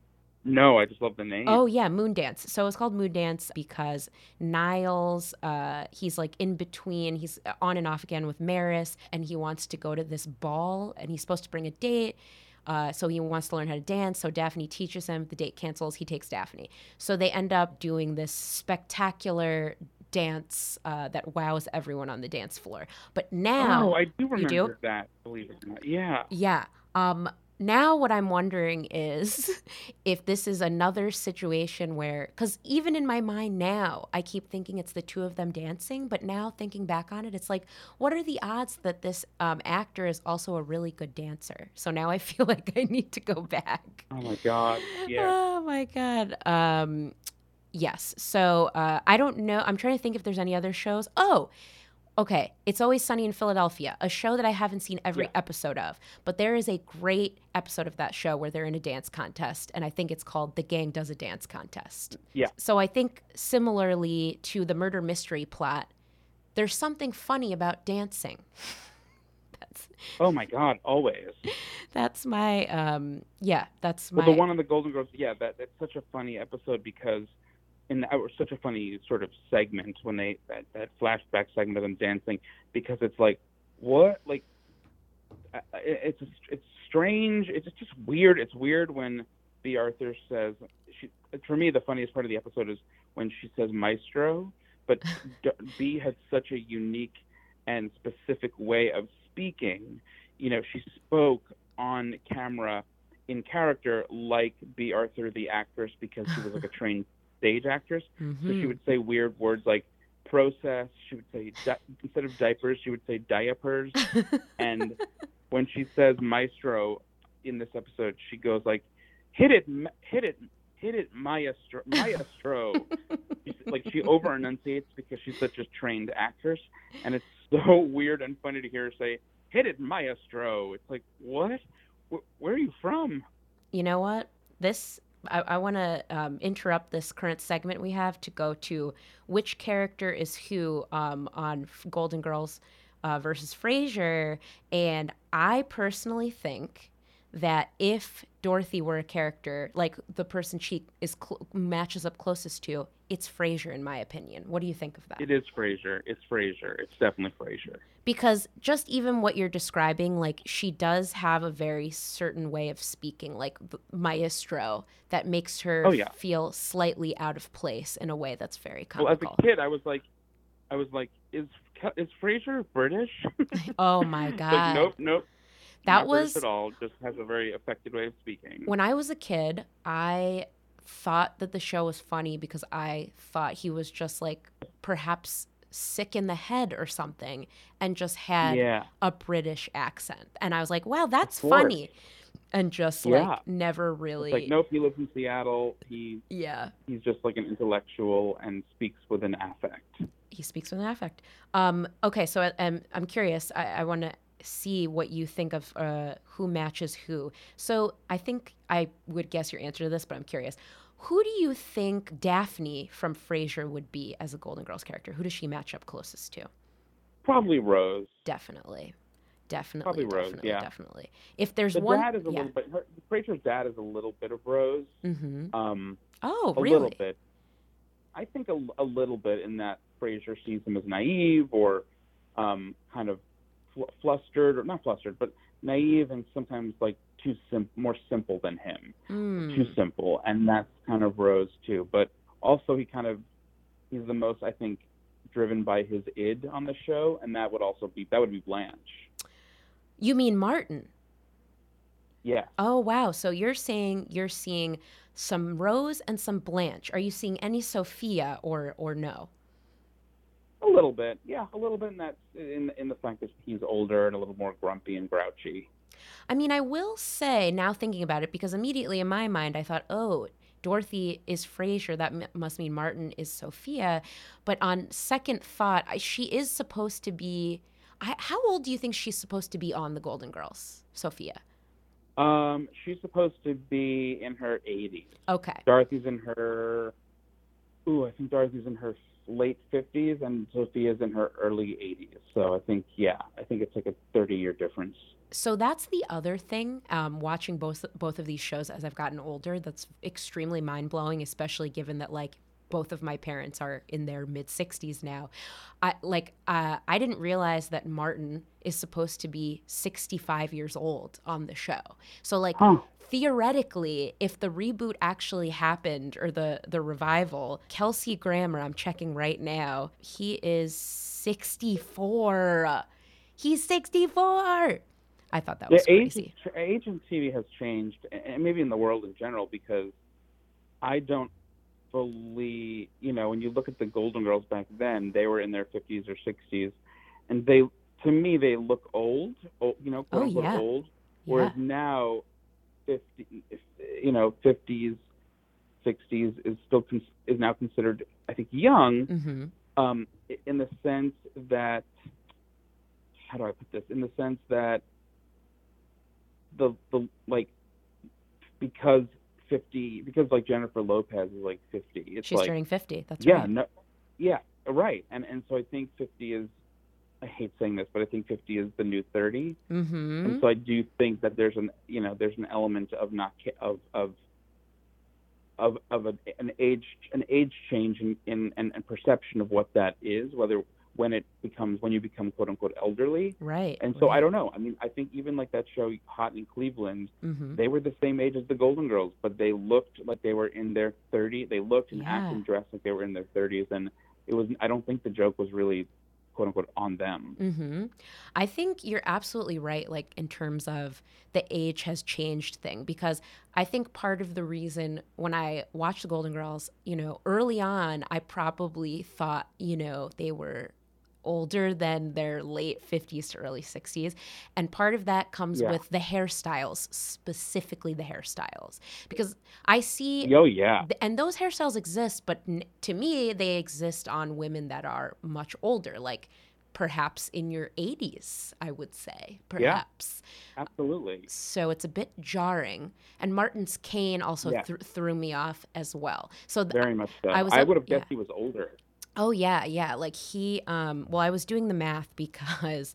No, I just love the name. Oh, yeah, Moondance. So it's called Moondance because Niles, uh, he's like in between. He's on and off again with Maris, and he wants to go to this ball, and he's supposed to bring a date. Uh, so he wants to learn how to dance. So Daphne teaches him. The date cancels. He takes Daphne. So they end up doing this spectacular dance uh, that wows everyone on the dance floor. But now... Oh, I do remember do? that, believe it or not. Yeah. Yeah. Um, now what I'm wondering is if this is another situation where, because even in my mind now, I keep thinking it's the two of them dancing, but now thinking back on it, it's like, what are the odds that this um, actor is also a really good dancer? So now I feel like I need to go back. Oh my God. Yeah. Oh my God. Um, yes. So uh, I don't know. I'm trying to think if there's any other shows. Oh, okay, It's Always Sunny in Philadelphia, a show that I haven't seen every Yeah. episode of, but there is a great episode of that show where they're in a dance contest, and I think it's called The Gang Does a Dance Contest. Yeah. So I think similarly to the murder mystery plot, there's something funny about dancing. that's Oh my God, always. that's my, um, yeah, that's my... Well, the one on the Golden Girls, yeah, that that's such a funny episode because, in that was such a funny sort of segment when they that, that flashback segment of them dancing, because it's like, what, like, uh, it, it's it's strange, it's just weird. It's weird when B. Arthur says, she, for me, the funniest part of the episode is when she says maestro, but B had such a unique and specific way of speaking. You know, she spoke on camera in character like B. Arthur, the actress, because she was like a trained stage actress. Mm-hmm. So she would say weird words like process. She would say, di- instead of diapers, she would say diapers. And when she says maestro in this episode, she goes like, hit it, ma- hit it, hit it, maestro, maestro. She's, like she over enunciates because she's such a trained actress. And it's so weird and funny to hear her say, hit it, maestro. It's like, what? Where, where are you from? You know what? This... I, I want to um, interrupt this current segment we have to go to which character is who um, on Golden Girls uh, versus Frasier. And I personally think that if Dorothy were a character, like the person she is cl- matches up closest to, it's Frasier, in my opinion. What do you think of that? It is Frasier. It's Frasier. It's definitely Frasier. Because just even what you're describing, like she does have a very certain way of speaking, like the maestro, that makes her Oh, yeah. feel slightly out of place in a way that's very Well, comical. as a kid, I was like, I was like, is is Frasier British? Oh my God. Like, nope, nope. That Not was British at all. Just has a very affected way of speaking. when I was a kid, I thought that the show was funny because I thought he was just like perhaps sick in the head or something and just had Yeah. a British accent. And I was like, wow, that's Of course. funny. And just Yeah. like never really. It's like, nope, he lives in Seattle. He Yeah. he's just like an intellectual and speaks with an affect. He speaks with an affect. Um, okay, so I, I'm, I'm curious. I, I want to see what you think of uh, who matches who. So I think I would guess your answer to this, but I'm curious. Who do you think Daphne from Frasier would be as a Golden Girls character? Who does she match up closest to? Probably Rose. Definitely. Definitely. Probably Rose, definitely, yeah. Definitely. If there's The one. dad is a yeah. little bit. Her, Frasier's dad is a little bit of Rose. Mm-hmm. Um, Oh, a really? little bit. I think a, a little bit in that Frasier sees him as naive or um, kind of fl- flustered, or not flustered, but naive and sometimes like too sim- more simple than him. Mm. Too simple, and that's kind of Rose too. But also, he kind of he's the most, I think, driven by his id on the show, and that would also be that would be Blanche. You mean Martin? Yeah. Oh, wow. So you're saying you're seeing some Rose and some Blanche. Are you seeing any Sophia or or no? A little bit, yeah, a little bit in that in in the fact that he's older and a little more grumpy and grouchy. I mean, I will say, now thinking about it, because immediately in my mind I thought, oh, Dorothy is Frasier. That m- must mean Martin is Sophia. But on second thought, I, she is supposed to be... I, how old do you think she's supposed to be on The Golden Girls, Sophia? Um, she's supposed to be in her eighties. Okay. Dorothy's in her, ooh, I think Dorothy's in her late fifties, and Sophia's in her early eighties. So I think, yeah, I think it's like a thirty-year difference. So that's the other thing, um, watching both both of these shows as I've gotten older, that's extremely mind-blowing, especially given that, like, both of my parents are in their mid-sixties now. I like uh, I didn't realize that Martin is supposed to be sixty-five years old on the show. So, like, Huh. theoretically, if the reboot actually happened, or the, the revival, Kelsey Grammer, I'm checking right now, he is sixty-four. He's sixty-four. I thought that was yeah, crazy. Age, age in T V has changed, and maybe in the world in general, because I don't fully, you know, when you look at the Golden Girls back then, they were in their fifties or sixties, and they, to me, they look old, old you know, quote Oh, unquote yeah. old. Whereas Yeah. now, fifty, you know, fifties, sixties is still con- is now considered, I think, young, Mm-hmm. um, in the sense that, how do I put this? In the sense that the the like because fifty because like Jennifer Lopez is like fifty. It's She's like, turning fifty. That's yeah, right. no, yeah, right. And and so I think fifty is, I hate saying this, but I think fifty is the new thirty. Mm-hmm. And so I do think that there's an you know there's an element of not ca- of of of of a, an age an age change in, in and, and perception of what that is, whether when it becomes when you become quote unquote elderly. Right. And so right. I don't know. I mean, I think even like that show Hot in Cleveland, Mm-hmm. they were the same age as the Golden Girls, but they looked like they were in their thirties. They looked and Yeah. acted and dressed like they were in their thirties, and it was. I don't think the joke was really quote unquote on them. Mm-hmm. I think you're absolutely right, like, in terms of the age has changed thing, because I think part of the reason when I watched the Golden Girls, you know, early on, I probably thought, you know, they were older than their late fifties to early sixties. And part of that comes Yeah. with the hairstyles, specifically the hairstyles, because I see Oh yeah, Th- and those hairstyles exist, but n- to me, they exist on women that are much older, like perhaps in your eighties, I would say, perhaps. absolutely. So it's a bit jarring. And Martin's cane also Yeah. th- threw me off as well. So th- Very much so. I was I up- would have guessed yeah. he was older. Oh, yeah, yeah. Like he, um, well, I was doing the math because,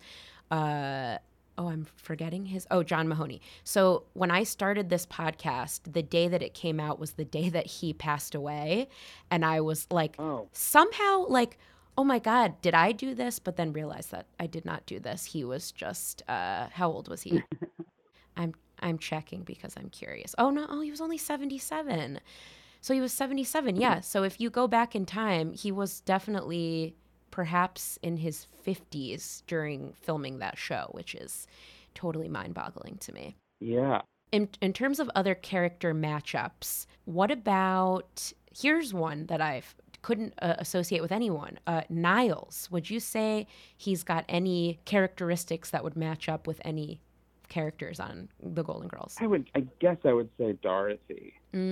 uh, oh, I'm forgetting his, oh, John Mahoney. So when I started this podcast, the day that it came out was the day that he passed away. And I was like, Oh. somehow like, oh my God, did I do this? But then realized that I did not do this. He was just, uh, how old was he? I'm, I'm checking because I'm curious. Oh no, oh, he was only seventy-seven. So he was seventy-seven, yeah. So if you go back in time, he was definitely perhaps in his fifties during filming that show, which is totally mind-boggling to me. Yeah. In in terms of other character matchups, what about, here's one that I couldn't uh, associate with anyone. Uh, Niles, would you say he's got any characteristics that would match up with any characters on The Golden Girls? I would. I guess I would say Dorothy.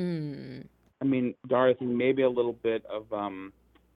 Mm. I mean, Dorothy, maybe a little bit of, um,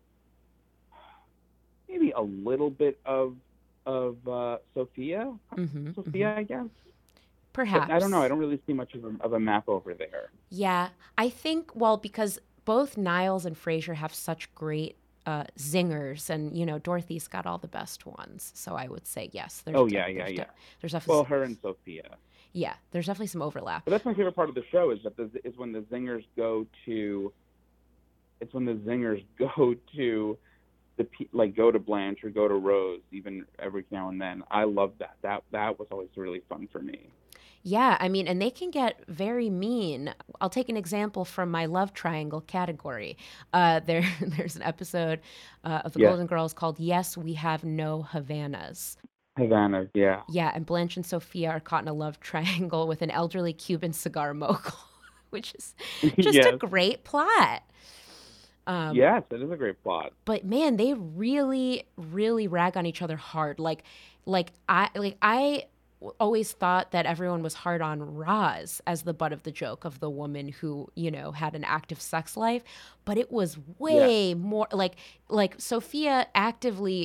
maybe a little bit of of uh, Sophia. Mm-hmm, Sophia, I guess. Perhaps. But I don't know. I don't really see much of a, of a map over there. Yeah, I think, well, because both Niles and Frasier have such great uh, zingers, and, you know, Dorothy's got all the best ones. So I would say yes. There's Oh, de- yeah, yeah, there's de- yeah. There's definitely Well, her and Sophia. yeah, there's definitely some overlap. But that's my favorite part of the show is that the, is when the zingers go to. It's when the zingers go to the pe- like go to Blanche or go to Rose even every now and then. I love that. That that was always really fun for me. Yeah, I mean, and they can get very mean. I'll take an example from my love triangle category. Uh, there, there's an episode uh, of The Yeah. Golden Girls called "Yes, We Have No Havanas." Havana, yeah. Yeah, and Blanche and Sophia are caught in a love triangle with an elderly Cuban cigar mogul, which is just Yes. a great plot. Um, Yes, it is a great plot. But man, they really, really rag on each other hard. Like, like I, like I always thought that everyone was hard on Roz as the butt of the joke of the woman who, you know, had an active sex life, but it was way more like, like Sophia actively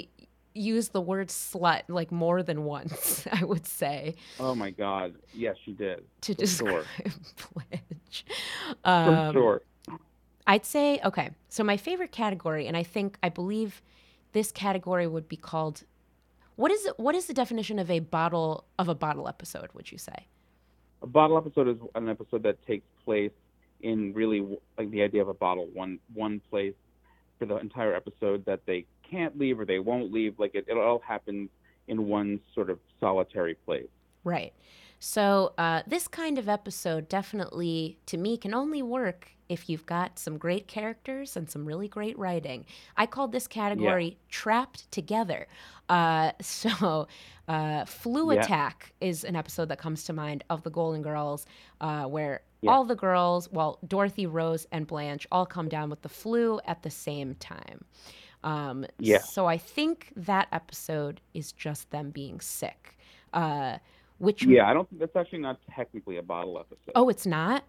used the word slut like more than once, I would say. Oh my God. Yes, she did. To For describe sure. Pledge. For Um, sure. I'd say, okay, so my favorite category, and I think, I believe this category would be called, what is it, what is the definition of a bottle, of a bottle episode, would you say? A bottle episode is an episode that takes place in really like the idea of a bottle, one one place for the entire episode that they can't leave or they won't leave. Like it, it all happens in one sort of solitary place. Right. So uh, this kind of episode definitely, to me, can only work if you've got some great characters and some really great writing. I called this category Yeah. Trapped Together. Uh, so uh, Flu Yeah. Attack is an episode that comes to mind of the Golden Girls, uh, where Yeah. all the girls, well, Dorothy, Rose, and Blanche all come down with the flu at the same time. Um, Yeah. So I think that episode is just them being sick. Uh, which Yeah, I don't think that's actually not technically a bottle episode. Oh, it's not?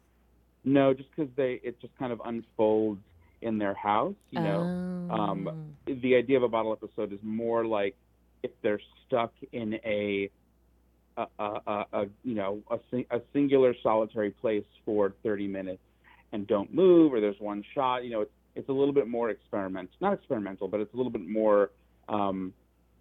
No, just because they it just kind of unfolds in their house. You know, Oh. um, the idea of a bottle episode is more like if they're stuck in a, a, a, a, a you know a, sing- a singular solitary place for thirty minutes and don't move, or there's one shot. You know, it's it's a little bit more experimental, not experimental, but it's a little bit more um,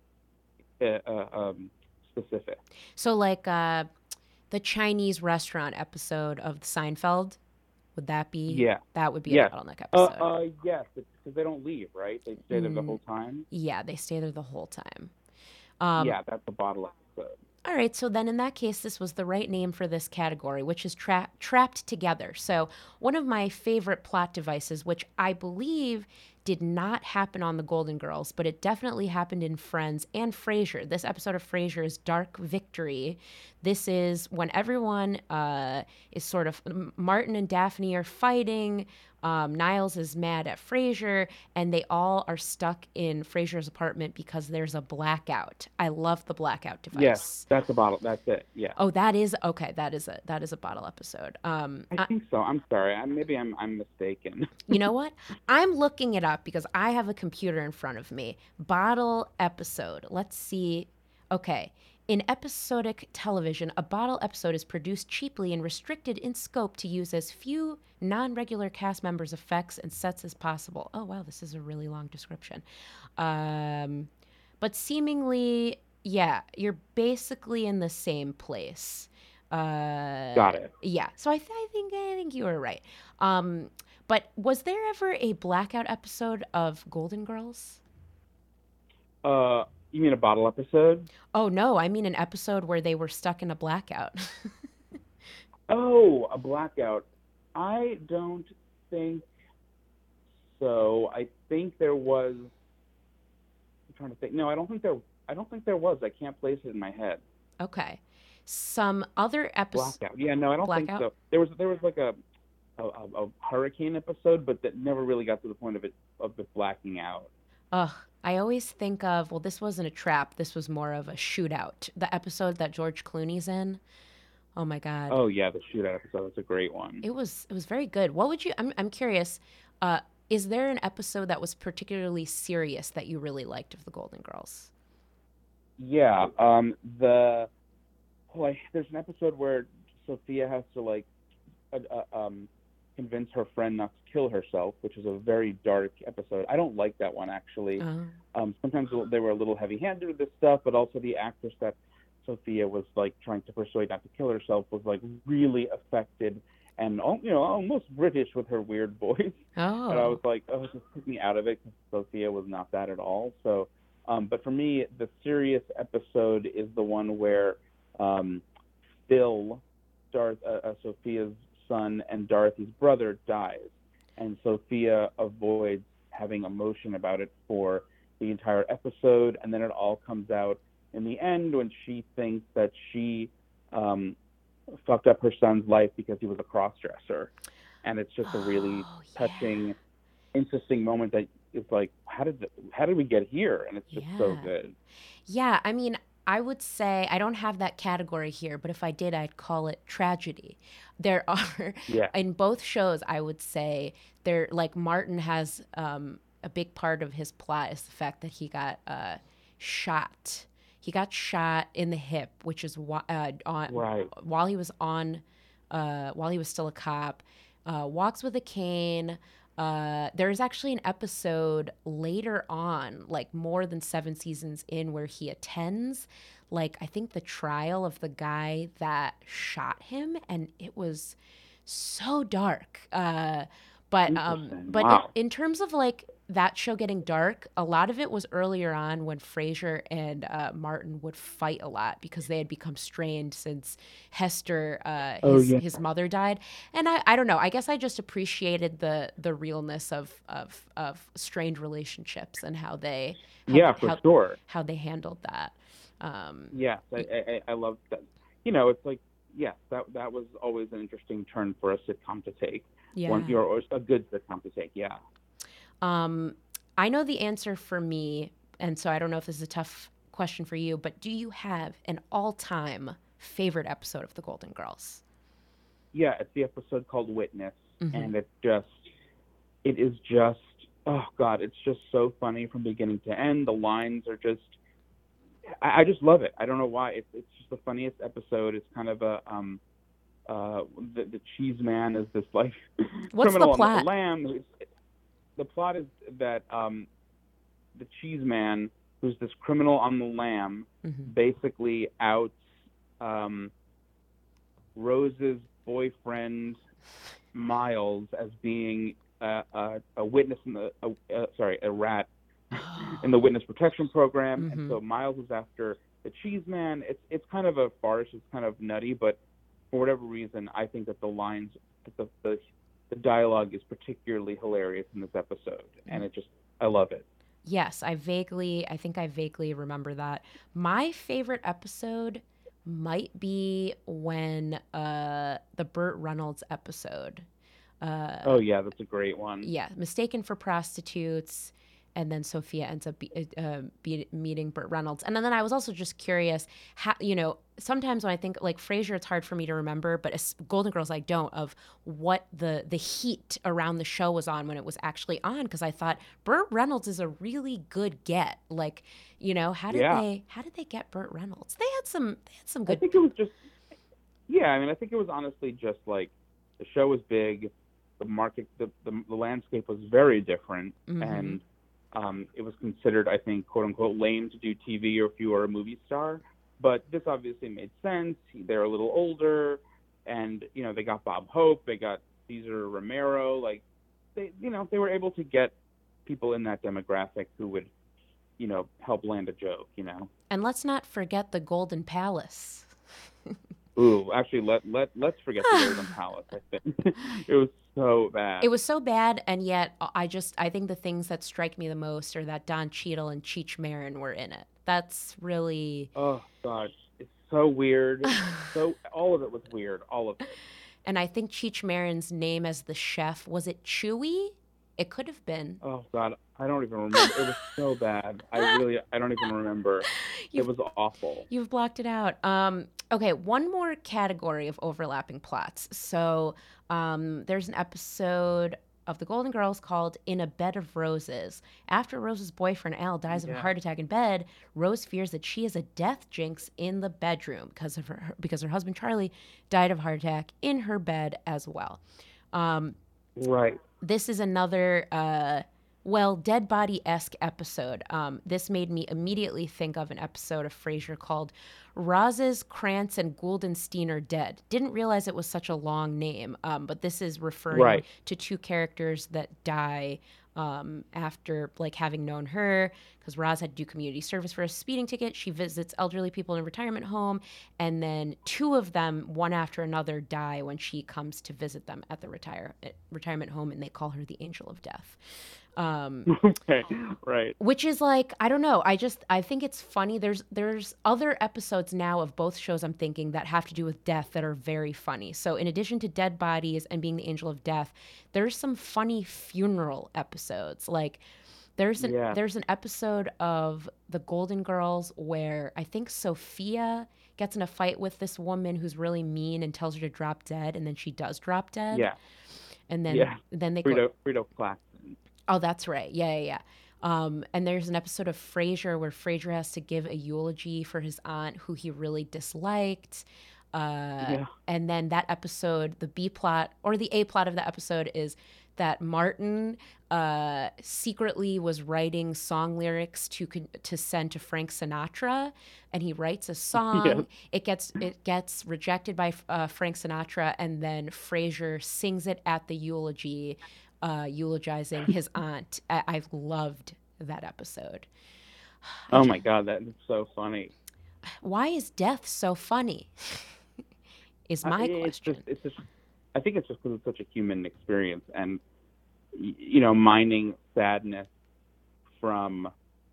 uh, uh, um, specific. So like uh, the Chinese restaurant episode of Seinfeld, would that be? Yeah. That would be Yes. a bottleneck Uh, episode. uh, yes, because they don't leave, right? They stay there the Mm. whole time. Yeah, they stay there the whole time. Um, Yeah, that's a bottle episode. All right, so then in that case, this was the right name for this category, which is tra- Trapped Together. So one of my favorite plot devices, which I believe did not happen on The Golden Girls, but it definitely happened in Friends and Frasier. This episode of Frasier is Dark Victory. This is when everyone uh, is sort of, Martin and Daphne are fighting, um, Niles is mad at Frasier, and they all are stuck in Frasier's apartment because there's a blackout. I love the blackout device. Yes, that's a bottle. That's it. Yeah. Oh, that is okay. That is a that is a bottle episode. Um, I I- think so. I'm sorry. I, maybe I'm I'm mistaken. you know what? I'm looking it up because I have a computer in front of me. Bottle episode. Let's see. Okay. In episodic television, a bottle episode is produced cheaply and restricted in scope to use as few non-regular cast members, effects, and sets as possible. Oh, wow, this is a really long description. Um, but seemingly, yeah, you're basically in the same place. Uh, Got it. Yeah, so I, th- I think I think you were right. Um, but was there ever a blackout episode of Golden Girls? Uh, you mean a bottle episode? Oh no, I mean an episode where they were stuck in a blackout. Oh, a blackout. I don't think so. I think there was. I'm trying to think. No, I don't think there. I don't think there was. I can't place it in my head. Okay, some other episode. Blackout. Yeah, no, I don't Blackout? think so. There was there was like a a, a a hurricane episode, but that never really got to the point of it of it blacking out. Ugh, I always think of, well, this wasn't a trap. This was more of a shootout. The episode that George Clooney's in. Oh my God. Oh yeah, the shootout episode. That's a great one. It was it was very good. What would you? I'm I'm curious. Uh, is there an episode that was particularly serious that you really liked of the Golden Girls? Yeah. Um. The oh, I, there's an episode where Sophia has to like, uh, uh, um, convince her friend not to kill herself, which is a very dark episode. I don't like that one actually. Oh. Um. Sometimes they were a little heavy-handed with this stuff, but also the actress that Sophia was like trying to persuade not to kill herself was like really affected and you know almost British with her weird voice. Oh. And I was like, oh, it just took me out of it because Sophia was not that at all. So, um, but for me, the serious episode is the one where um, Phil, Darth, uh, uh, Sophia's son, and Dorothy's brother dies, and Sophia avoids having emotion about it for the entire episode, and then it all comes out in the end when she thinks that she um, fucked up her son's life because he was a cross-dresser. And it's just a really Oh, yeah. touching, interesting moment that it's like, how did how did we get here? And it's just so Yeah. good. Yeah, I mean, I would say I don't have that category here, but if I did, I'd call it tragedy. There are Yeah. in both shows, I would say there like Martin has um, a big part of his plot is the fact that he got uh, shot. He got shot in the hip, which is wh- uh, on Right. while he was on, uh, while he was still a cop. Uh, walks with a cane. Uh, there's actually an episode later on, like more than seven seasons in, where he attends, like I think the trial of the guy that shot him, and it was so dark. Uh, but um, Interesting. but Wow. in, in terms of like that show getting dark, a lot of it was earlier on when Frasier and uh, Martin would fight a lot because they had become strained since Hester, uh, Oh, his yeah. his mother died. And I, I don't know. I guess I just appreciated the the realness of of, of strained relationships and how they how, Yeah, for how, sure. how they handled that. Um, Yes, I, I, I love that. You know, it's like, yes, that that was always an interesting turn for a sitcom to take. yeah. One, or, or a good sitcom to take, yeah. Um, I know the answer for me, and so I don't know if this is a tough question for you, but do you have an all-time favorite episode of The Golden Girls? Yeah, it's the episode called Witness, Mhm. and it's just, it is just, oh God, it's just so funny from beginning to end. The lines are just, I, I just love it. I don't know why. It's it's just the funniest episode. It's kind of a, um, uh, the, the cheese man is this like What's the criminal on plot? the lamb. It's, the plot is that um, the cheese man, who's this criminal on the lam, Mhm. basically outs um, Rose's boyfriend Miles as being a, a, a witness in the a, uh, sorry a rat in the witness protection program, Mhm. and so Miles is after the cheese man. It's it's kind of a farce. It's kind of nutty, but for whatever reason, I think that the lines, that the, the the dialogue is particularly hilarious in this episode, and it just I love it. Yes, I vaguely, I think I vaguely remember that. My favorite episode might be when uh, the Burt Reynolds episode. Uh, Oh yeah, that's a great one. yeah, mistaken for prostitutes, and then Sophia ends up be, uh, be, meeting Burt Reynolds. And then I was also just curious, how, you know, sometimes when I think like Frasier, it's hard for me to remember, but as Golden Girls, I don't, of what the the heat around the show was on when it was actually on, because I thought Burt Reynolds is a really good get. Like, you know, how did Yeah. they how did they get Burt Reynolds? They had some they had some I good. think it was just, yeah, I mean, I think it was honestly just like the show was big, the market, the, the, the landscape was very different, Mhm. and um, it was considered, I think, quote unquote, lame to do T V or if you were a movie star. But this obviously made sense. They're a little older, and you know, they got Bob Hope, they got Cesar Romero. Like, they, you know, they were able to get people in that demographic who would, you know, help land a joke. You know. And let's not forget the Golden Palace. Ooh, actually, let let let's forget the Golden Palace. I think it was so bad. It was so bad, and yet I just I think the things that strike me the most are that Don Cheadle and Cheech Marin were in it. That's really Oh God, it's so weird. So all of it was weird. All of it. And I think Cheech Marin's name as the chef, was it Chewy? It could have been. Oh God, I don't even remember. It was so bad. I really, I don't even remember. It was awful. You've blocked it out. Um, okay, one more category of overlapping plots. So um, there's an episode of The Golden Girls called In a Bed of Roses. After Rose's boyfriend Al dies of a Yeah. heart attack in bed, Rose fears that she is a death jinx in the bedroom because of her because her husband Charlie died of a heart attack in her bed as well. Um, Right. this is another uh well dead body-esque episode. Um this made me immediately think of an episode of Frasier called Roz's, Krantz, and Guldenstein Are Dead. Didn't realize it was such a long name, um but this is referring Right. to two characters that die um after like having known her, because Roz had to do community service for a speeding ticket. She visits elderly people in a retirement home, and then two of them, one after another, die when she comes to visit them at the retire uh, retirement home, and they call her the Angel of Death. Um, Okay. Right. which is like, I don't know. I just I think it's funny. There's there's other episodes now of both shows I'm thinking that have to do with death that are very funny. So in addition to dead bodies and being the Angel of Death, there's some funny funeral episodes. Like there's an Yeah. there's an episode of The Golden Girls where I think Sophia gets in a fight with this woman who's really mean and tells her to drop dead, and then she does drop dead. Yeah. And then Yeah. then they go, Frito Frito Claxton. oh, that's right. Yeah, yeah, yeah. Um, and there's an episode of Frasier where Frasier has to give a eulogy for his aunt who he really disliked. Uh, Yeah. And then that episode, the B plot or the A plot of the episode is that Martin uh, secretly was writing song lyrics to con- to send to Frank Sinatra, and he writes a song. Yes. It gets it gets rejected by uh, Frank Sinatra, and then Frasier sings it at the eulogy, uh, eulogizing his aunt. I- I've loved that episode. Oh my God, that is so funny. Why is death so funny? Is my I- it's question. Just, it's just, I think it's just because it's such a human experience, and y- you know, mining sadness from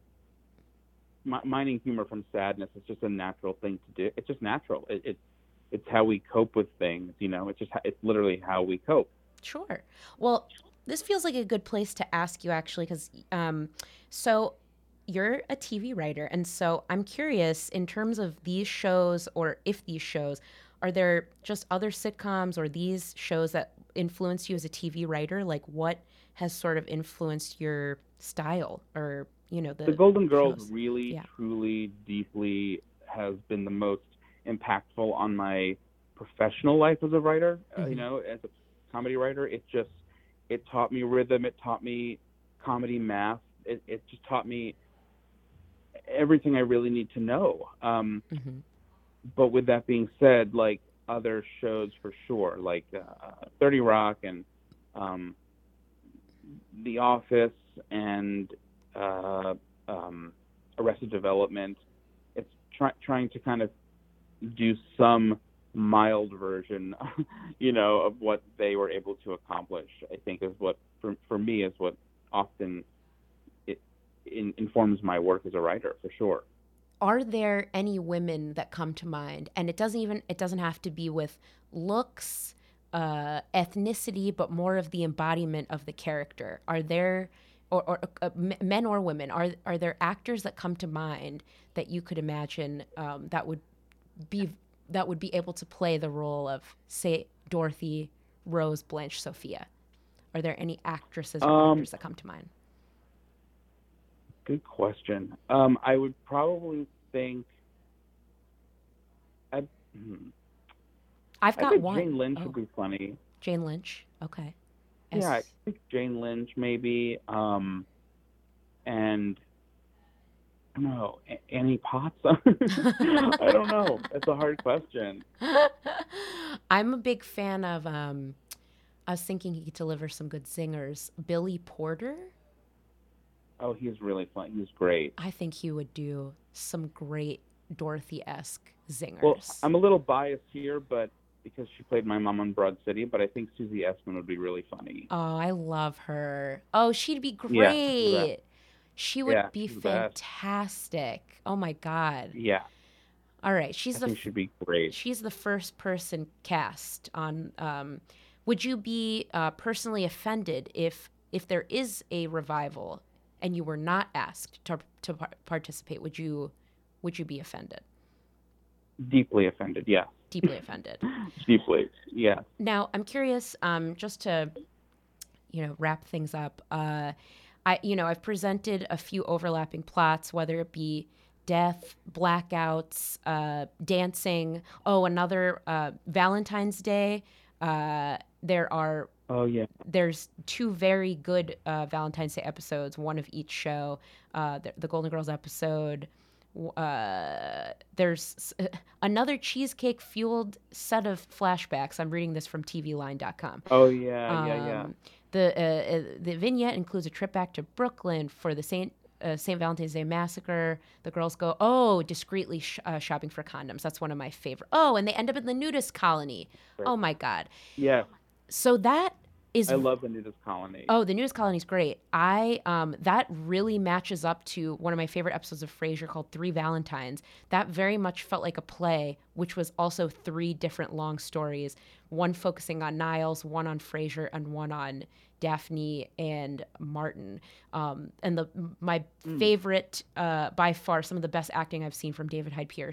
mi- mining humor from sadness is just a natural thing to do. It's just natural. It, it it's how we cope with things. You know, it's just it's literally how we cope. Sure. Well, this feels like a good place to ask you actually, because um, so you're a T V writer, and so I'm curious in terms of these shows, or if these shows, are there just other sitcoms or these shows that influence you as a T V writer? Like, what has sort of influenced your style, or you know, the The Golden Girls shows? really, Yeah. truly, deeply has been the most impactful on my professional life as a writer. Uh, you Mhm. know, as a comedy writer, it just it taught me rhythm. It taught me comedy math. It, it just taught me everything I really need to know. Um, Mhm. but with that being said, like other shows for sure, like uh, thirty Rock and um, The Office and uh, um, Arrested Development, it's try- trying to kind of do some mild version, you know, of what they were able to accomplish. I think is what for for me is what often it in, informs my work as a writer for sure. Are there any women that come to mind? And it doesn't even it doesn't have to be with looks, uh, ethnicity, but more of the embodiment of the character. Are there, or, or uh, m- men or women, are are there actors that come to mind that you could imagine um, that would be that would be able to play the role of, say, Dorothy, Rose, Blanche, Sophia? Are there any actresses or Um, actors that come to mind? Good question. Um, I would probably think. I'd, hmm, I've I got think one. Jane Lynch Oh, would be funny. Jane Lynch. Okay. Yeah, I As- think Jane Lynch maybe. Um, and I don't know, A- Annie Potts. I don't know. That's a hard question. I'm a big fan of. Um, I was thinking he could deliver some good zingers. Billy Porter. Oh, he's really fun. He's great. I think he would do some great Dorothy-esque zingers. Well, I'm a little biased here, but because she played my mom on Broad City, but I think Susie Essman would be really funny. Oh, I love her. Oh, she'd be Yeah, great. She would Yeah, be she's the best. fantastic. Oh my God. Yeah, All right, she's I the think she'd be great. she's the first person cast on. Um, would you be uh, personally offended if if there is a revival and you were not asked to to par- participate? Would you would you be offended? Deeply offended. Yeah, Deeply offended. deeply. Yeah. Now, I'm curious, um, just to, you know, wrap things up. Uh, I, you know, I've presented a few overlapping plots, whether it be death, blackouts, uh, dancing. Oh, another uh, Valentine's Day. Uh, there are Oh yeah. there's two very good uh, Valentine's Day episodes, one of each show. Uh, the, the Golden Girls episode. Uh, there's s- another cheesecake fueled set of flashbacks. I'm reading this from T V line dot com. Oh yeah. Yeah. Yeah. Um, the uh, uh, the vignette includes a trip back to Brooklyn for the Saint uh, Saint Valentine's Day massacre. The girls go, oh, discreetly sh- uh, shopping for condoms. That's one of my favorite. Oh, and they end up in the nudist colony. Right. Oh my God. Yeah. So that is I love the nudist colony. Oh, the nudist colony is great. I um that really matches up to one of my favorite episodes of Frasier called Three Valentines. That very much felt like a play, which was also three different long stories, one focusing on Niles, one on Frasier, and one on Daphne and Martin. Um, and the my favorite, uh, by far, some of the best acting I've seen from David Hyde Pierce.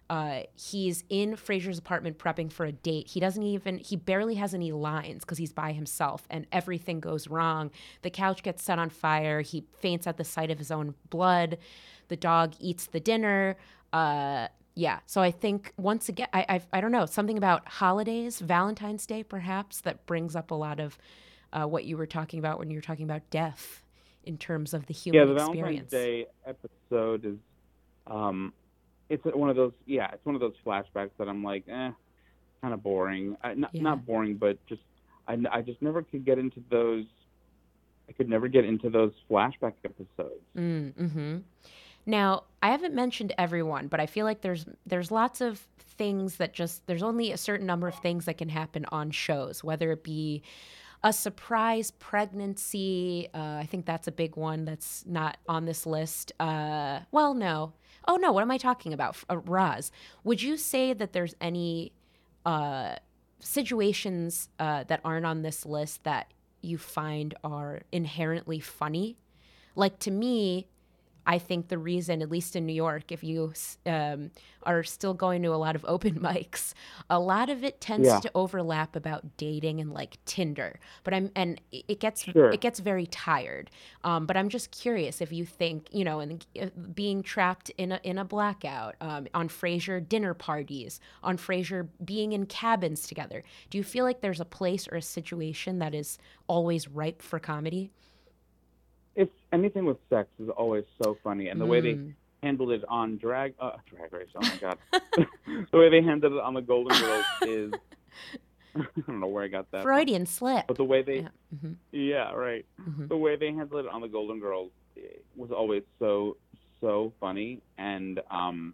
Uh, he's in Frasier's apartment prepping for a date. He doesn't even, he barely has any lines because he's by himself and everything goes wrong. The couch gets set on fire. He faints at the sight of his own blood. The dog eats the dinner. Uh, yeah. So I think once again, I, I I don't know, something about holidays, Valentine's Day perhaps, that brings up a lot of uh, what you were talking about when you were talking about death in terms of the human yeah, the experience. Valentine's Day episode is, um, it's one of those, yeah, it's one of those flashbacks that I'm like, eh, kind of boring. I, not, Yeah. not boring, but just, I, I just never could get into those, I could never get into those flashback episodes. Mm, mm-hmm. Now, I haven't mentioned everyone, but I feel like there's there's lots of things that just, there's only a certain number of things that can happen on shows, whether it be a surprise pregnancy. Uh, I think that's a big one that's not on this list. Uh, well, no. Oh, no. What am I talking about? Uh, Roz, would you say that there's any uh, situations uh, that aren't on this list that you find are inherently funny? Like, to me, I think the reason, at least in New York, if you um, are still going to a lot of open mics, a lot of it tends Yeah. to overlap about dating and like Tinder. But I'm and it gets Sure. it gets very tired. Um, but I'm just curious if you think, you know, and uh, being trapped in a in a blackout, um, on Frasier dinner parties, on Frasier being in cabins together. Do you feel like there's a place or a situation that is always ripe for comedy? It's anything with sex is always so funny, and the way they Mm. handled it on drag uh, drag race. Oh my god, the way they handled it on the Golden Girls is I don't know where I got that from. Freudian slip. But the way they, Yeah. Mhm. yeah, right. Mhm. The way they handled it on the Golden Girls was always so so funny, and um,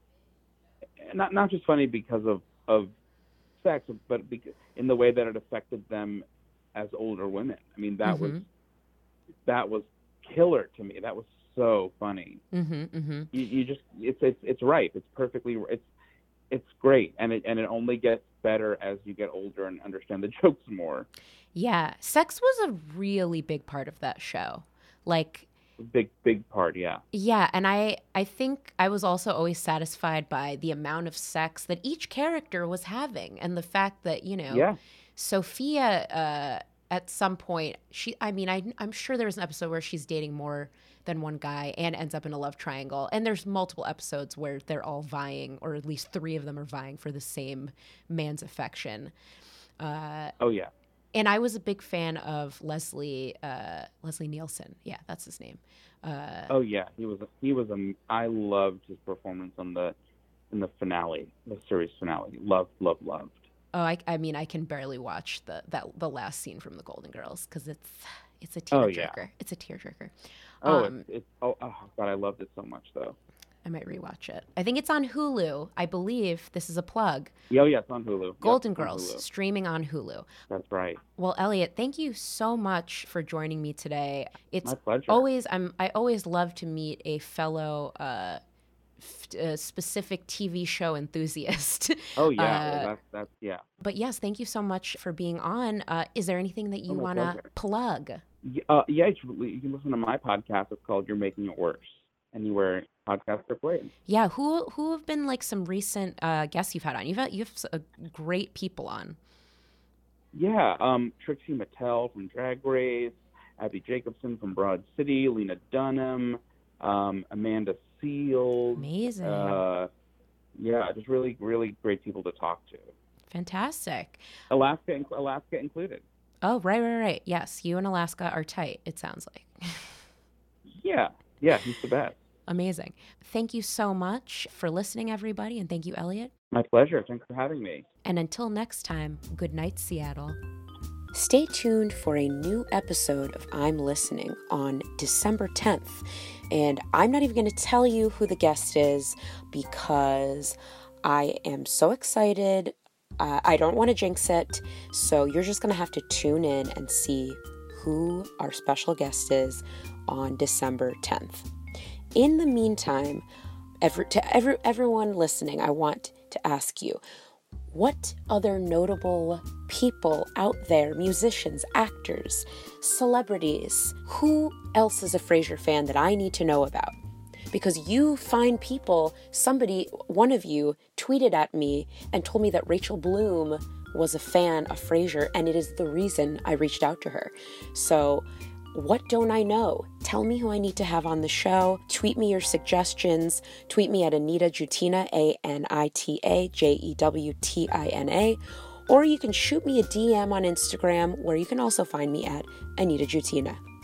not not just funny because of of sex, but because in the way that it affected them as older women. I mean, that was Mhm. that was killer to me. That was so funny. Mhm. Mhm. You, you just it's it's it's right. It's perfectly it's it's great, and it and it only gets better as you get older and understand the jokes more. Yeah, sex was a really big part of that show. Like, Big big part, yeah. yeah, and I I think I was also always satisfied by the amount of sex that each character was having, and the fact that, you know, Yeah. Sophia uh, at some point, she I mean, I I'm sure there was an episode where she's dating more than one guy and ends up in a love triangle, and there's multiple episodes where they're all vying, or at least three of them are vying for the same man's affection. Uh, Oh yeah. and I was a big fan of Leslie uh, Leslie Nielsen. Yeah, that's his name. Uh, Oh yeah. He was he was a I loved his performance on the in the finale, the series finale. Loved, loved, loved. oh, I, I mean, I can barely watch the that the last scene from the Golden Girls because it's it's a Oh, tearjerker. yeah. It's a tearjerker. Oh, Um, it's, it's oh, oh god, I loved it so much though. I might rewatch it. I think it's on Hulu. I believe this is a plug. Yeah, oh, yeah, it's on Hulu. Yep, Golden it's on Girls Hulu. streaming on Hulu. That's right. Well, Elliot, thank you so much for joining me today. It's My pleasure. always I'm I always love to meet a fellow uh, f- uh, specific T V show enthusiast. Oh yeah, Uh, that's that's yeah. But yes, thank you so much for being on. Uh, is there anything that you Oh, my want to pleasure. plug? Y- Uh, yeah, you should- you can listen to my podcast. It's called "You're Making It Worse." Anywhere podcasts are played. Yeah, who who have been like some recent uh, guests you've had on? You've had you have s- uh, great people on. Yeah, um, Trixie Mattel from Drag Race, Abby Jacobson from Broad City, Lena Dunham, um, Amanda Seals. Amazing, Uh, yeah, just really, really great people to talk to. fantastic. Alaska, inc- Alaska included. Oh, right, right, right. Yes, you and Alaska are tight. It sounds like. Yeah, yeah, he's the best. Amazing. Thank you so much for listening, everybody, and thank you, Elliot. My pleasure. Thanks for having me. And until next time, good night, Seattle. Stay tuned for a new episode of I'm Listening on December tenth. And I'm not even going to tell you who the guest is because I am so excited. Uh, I don't want to jinx it. So you're just going to have to tune in and see who our special guest is on December tenth. In the meantime, every, to every, everyone listening, I want to ask you, what other notable people out there, musicians, actors, celebrities, who else is a Frasier fan that I need to know about? because you find people, somebody, one of you tweeted at me and told me that Rachel Bloom was a fan of Frasier, and it is the reason I reached out to her. So what don't I know? Tell me who I need to have on the show. Tweet me your suggestions. Tweet me at Anita Jutina, A N I T A J E W T I N A. Or you can shoot me a D M on Instagram, where you can also find me at Anita Jutina.